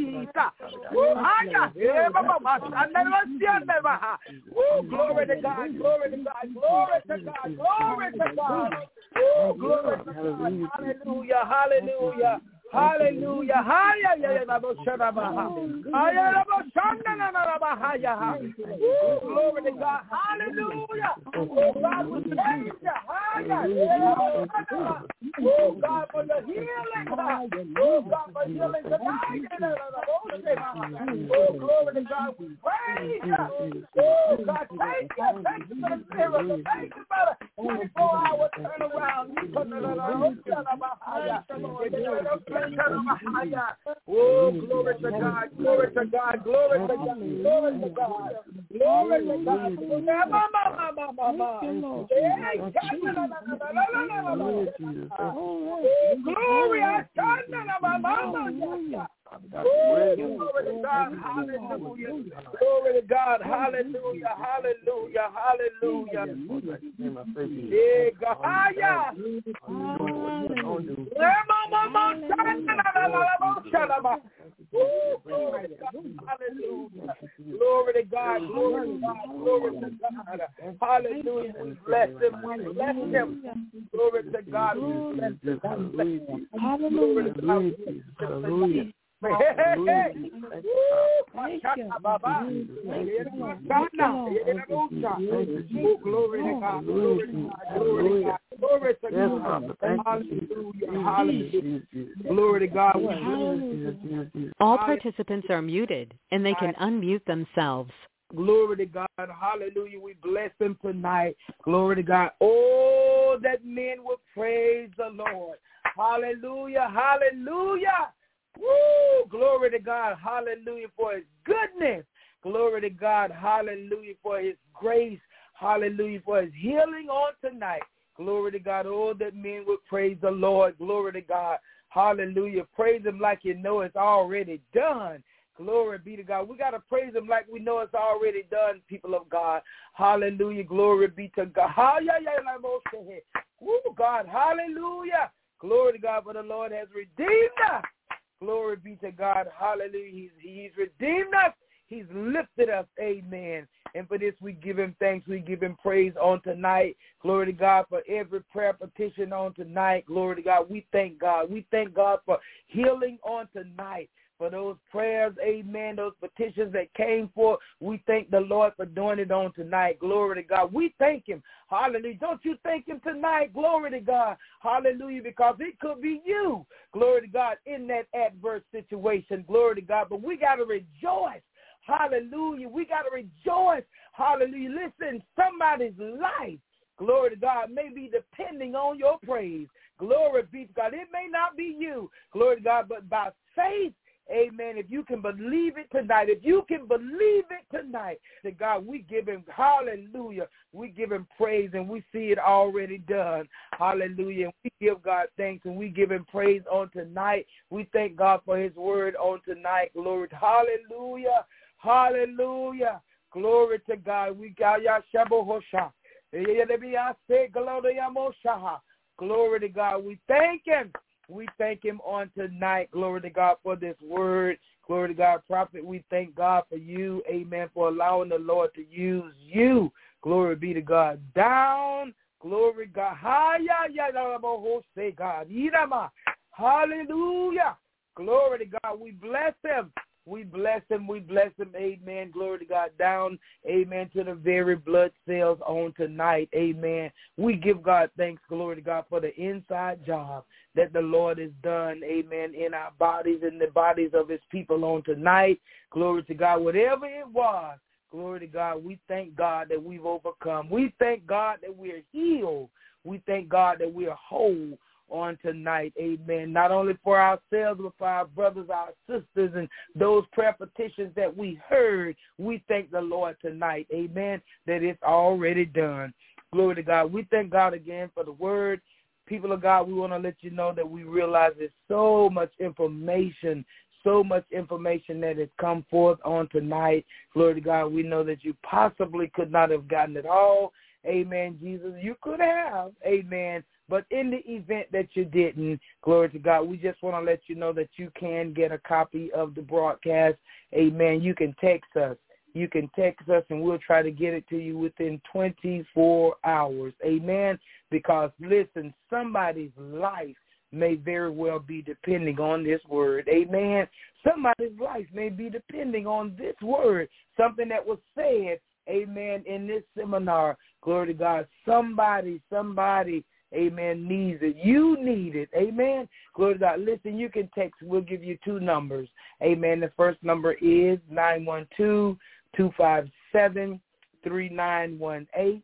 Oh, glory to God, glory to God, glory to God, glory to God. Oh, glory to God, hallelujah, hallelujah. Hallelujah. Hallelujah. Glory to God. Hallelujah. Oh, God, we praise you. Oh, God, for the healing. Oh, God, for healing tonight. Oh, glory to God. We praise you. Oh, God, thank you. Thank you for the miracle. Thank you for the twenty-four hour turnaround. Oh, glory to God, glory to God, glory to God, glory to God, glory to God. Glory, glory to God, hallelujah. Glory to God, hallelujah, hallelujah, hallelujah. Yeah, God. Glory to God, hallelujah. Glory to God, glory to God, glory to God. Hallelujah. We bless him, we bless him. Glory to God, we bless him. Hallelujah. Hallelujah. Hey, hey, hey. Thank you. Glory to God. Glory to God. Glory to God. Glory to God. Hallelujah. Hallelujah. Glory to God. All participants are muted, and they can unmute themselves. Glory to God. Hallelujah. We bless him tonight. Glory to God. Oh, that men will praise the Lord. Hallelujah. Hallelujah. Woo! Glory to God. Hallelujah for his goodness. Glory to God. Hallelujah for his grace. Hallelujah for his healing on tonight. Glory to God. Oh, that men would praise the Lord. Glory to God. Hallelujah. Praise him like you know it's already done. Glory be to God. We got to praise him like we know it's already done, people of God. Hallelujah. Glory be to God. Woo, God, hallelujah. Glory to God, for the Lord has redeemed us. Glory be to God, hallelujah. He's, he's redeemed us. He's lifted us, amen. And for this, we give him thanks. We give him praise on tonight. Glory to God for every prayer petition on tonight. Glory to God. We thank God. We thank God for healing on tonight. For those prayers, amen, those petitions that came forth, we thank the Lord for doing it on tonight. Glory to God. We thank him. Hallelujah. Don't you thank him tonight? Glory to God. Hallelujah, because it could be you, glory to God, in that adverse situation. Glory to God. But we got to rejoice. Hallelujah. We got to rejoice. Hallelujah. Listen, somebody's life, glory to God, may be depending on your praise. Glory be to God. It may not be you, glory to God, but by faith, amen, if you can believe it tonight, if you can believe it tonight, that God, we give him, hallelujah, we give him praise and we see it already done. Hallelujah. And we give God thanks and we give him praise on tonight. We thank God for his word on tonight. Glory. Hallelujah. Hallelujah. Glory to God. We got Yashabahosha. Glory to God. We thank him. We thank him on tonight. Glory to God for this word. Glory to God, prophet. We thank God for you. Amen. For allowing the Lord to use you. Glory be to God. Down. Glory to God. Hallelujah. Glory to God. We bless him. We bless him. We bless him. Amen. Glory to God. Down, amen, to the very blood cells on tonight. Amen. We give God thanks, glory to God, for the inside job that the Lord has done, amen, in our bodies, in the bodies of his people on tonight. Glory to God. Whatever it was, glory to God, we thank God that we've overcome. We thank God that we're healed. We thank God that we're whole on tonight, amen, not only for ourselves, but for our brothers, our sisters, and those prayer petitions that we heard. We thank the Lord tonight, amen, that it's already done. Glory to God. We thank God again for the word. People of God, we want to let you know that we realize there's so much information, so much information that has come forth on tonight. Glory to God. We know that you possibly could not have gotten it all. Amen, Jesus. You could have, amen. But in the event that you didn't, glory to God, we just want to let you know that you can get a copy of the broadcast. Amen. You can text us. You can text us, and we'll try to get it to you within twenty-four hours. Amen. Because, listen, somebody's life may very well be depending on this word. Amen. Somebody's life may be depending on this word, something that was said, amen, in this seminar. Glory to God. Somebody, somebody, amen, needs it. You need it. Amen. Glory to God. Listen, you can text. We'll give you two numbers. Amen. The first number is nine one two, two five seven, three nine one eight.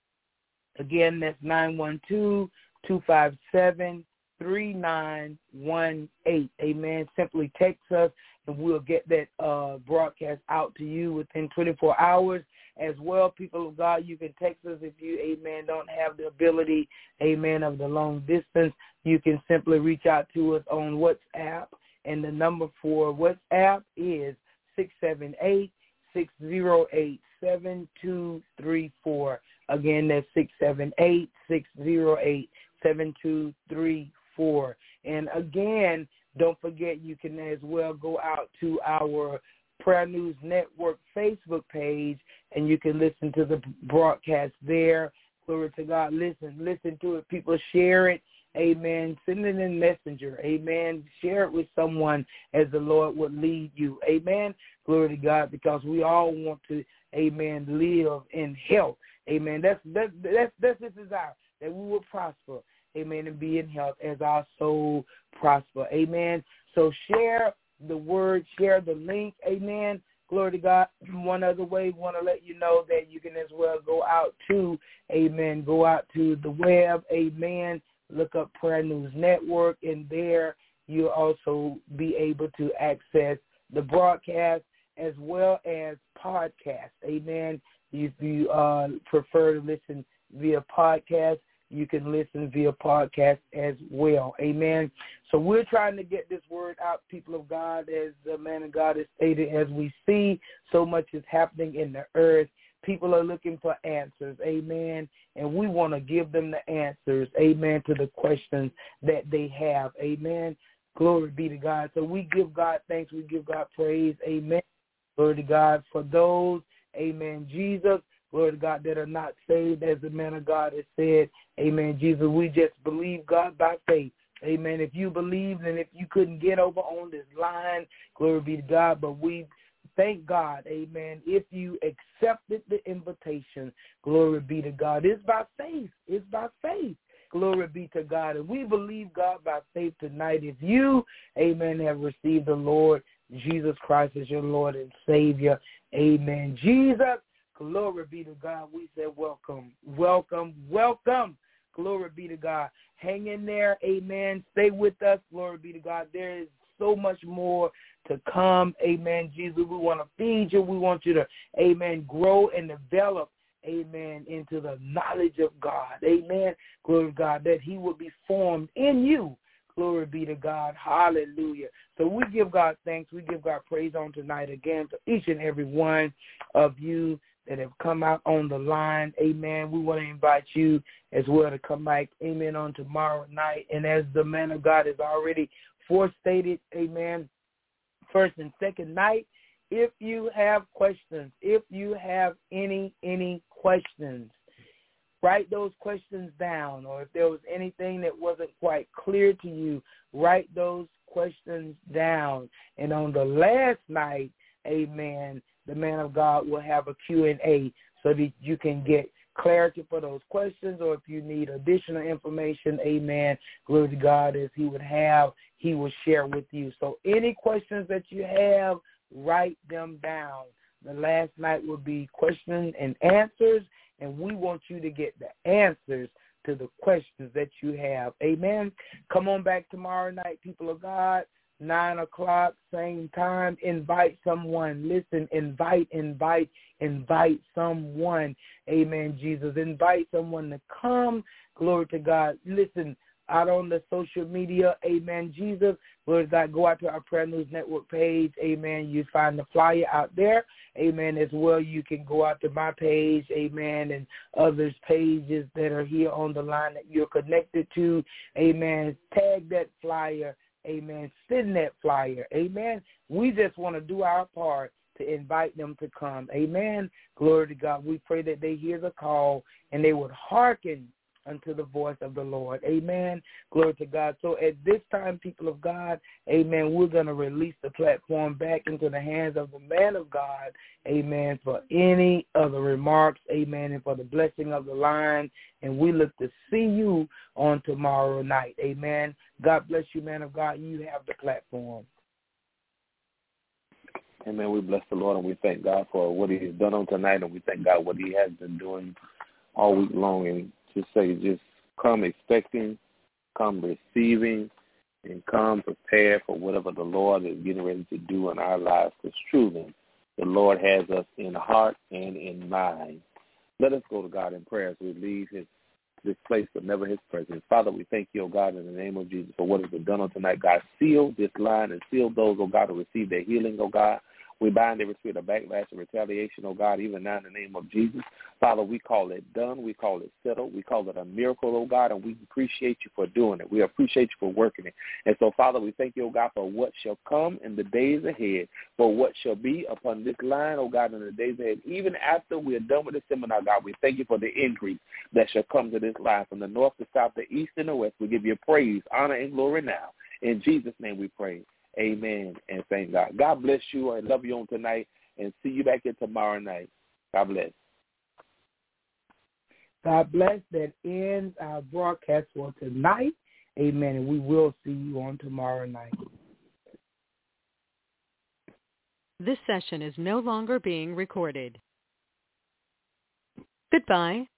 Again, that's nine one two, two five seven, three nine one eight. Amen. Simply text us, and we'll get that uh, broadcast out to you within twenty-four hours. As well, people of God, you can text us if you, amen, don't have the ability, amen, of the long distance. You can simply reach out to us on WhatsApp, and the number for WhatsApp is six seven eight, six zero eight, seven two three four. Again, that's six seven eight, six zero eight, seven two three four. And again, don't forget you can as well go out to our Prayer News Network Facebook page, and you can listen to the broadcast there. Glory to God. Listen, listen to it. People, share it. Amen. Send it in Messenger. Amen. Share it with someone as the Lord would lead you. Amen. Glory to God, because we all want to, amen, live in health. Amen. That's that's that's that's his desire, that we will prosper. Amen. And be in health as our soul prosper. Amen. So share the word, share the link. Amen. Glory to God. One other way, we want to let you know that you can as well go out to, amen, go out to the web, amen, look up Prayer News Network, and there you'll also be able to access the broadcast as well as podcast. Amen. If you uh, prefer to listen via podcast, you can listen via podcast as well. Amen. So we're trying to get this word out, people of God, as the man of God has stated. As we see so much is happening in the earth, People are looking for answers, amen, and we want to give them the answers, amen, to the questions that they have, amen. Glory be to God. So we give God thanks. We give God praise, amen. Glory to God. For those, amen, Jesus, glory to God, that are not saved, as the man of God has said, amen, Jesus, we just believe God by faith. Amen. If you believed and if you couldn't get over on this line, glory be to God, but we thank God, amen, if you accepted the invitation, glory be to God. It's by faith. It's by faith. Glory be to God. And we believe God by faith tonight. If you, amen, have received the Lord Jesus Christ as your Lord and Savior, amen. Jesus, glory be to God. We say welcome, welcome, welcome. Glory be to God. Hang in there, amen. Stay with us. Glory be to God. There is so much more to come, amen. Jesus, we want to feed you. We want you to, amen, grow and develop, amen, into the knowledge of God, amen. Glory to God, that he will be formed in you. Glory be to God. Hallelujah. So we give God thanks. We give God praise on tonight again to each and every one of you that have come out on the line. Amen. We want to invite you as well to come back, amen, on tomorrow night. And as the man of God has already forestated, amen, first and second night, if you have questions, if you have any, any questions, write those questions down. Or if there was anything that wasn't quite clear to you, write those questions down. And on the last night, amen, the man of God will have a Q and A so that you can get clarity for those questions, or if you need additional information, amen, glory to God, as he would have, he will share with you. So any questions that you have, write them down. The last night will be questions and answers, and we want you to get the answers to the questions that you have. Amen. Come on back tomorrow night, people of God. Nine o'clock, same time. Invite someone. Listen, invite, invite, invite someone. Amen, Jesus. Invite someone to come. Glory to God. Listen, out on the social media, amen, Jesus. Glory to God. Go out to our Prayer News Network page. Amen. You find the flyer out there. Amen. As well, you can go out to my page, amen, and others' pages that are here on the line that you're connected to. Amen. Tag that flyer. Amen. Send that flyer. Amen. We just want to do our part to invite them to come. Amen. Glory to God. We pray that they hear the call and they would hearken unto the voice of the Lord. Amen. Glory to God. So at this time, people of God, amen, we're going to release the platform back into the hands of the man of God, amen, for any other remarks, amen, and for the blessing of the line. And we look to see you on tomorrow night. Amen. God bless you, man of God. You have the platform. Amen. We bless the Lord and we thank God for what he has done on tonight, and we thank God what he has been doing all week long. And just say, just come expecting, come receiving, and come prepared for whatever the Lord is getting ready to do in our lives. Because truly, the Lord has us in heart and in mind. Let us go to God in prayer as we leave his this place, but never his presence. Father, we thank you, oh God, in the name of Jesus, for what has been done on tonight. God, seal this line and seal those, oh God, who receive their healing, oh God. We bind every spirit of backlash and retaliation, oh God, even now in the name of Jesus. Father, we call it done. We call it settled. We call it a miracle, oh God, and we appreciate you for doing it. We appreciate you for working it. And so, Father, we thank you, oh God, for what shall come in the days ahead, for what shall be upon this line, oh God, in the days ahead. Even after we are done with the seminar, God, we thank you for the increase that shall come to this line from the north, the south, the east, and the west. We give you praise, honor, and glory now. In Jesus' name we pray. Amen and thank God. God bless you. I love you on tonight, and see you back here tomorrow night. God bless. God bless. That ends our broadcast for tonight. Amen. And we will see you on tomorrow night. This session is no longer being recorded. Goodbye.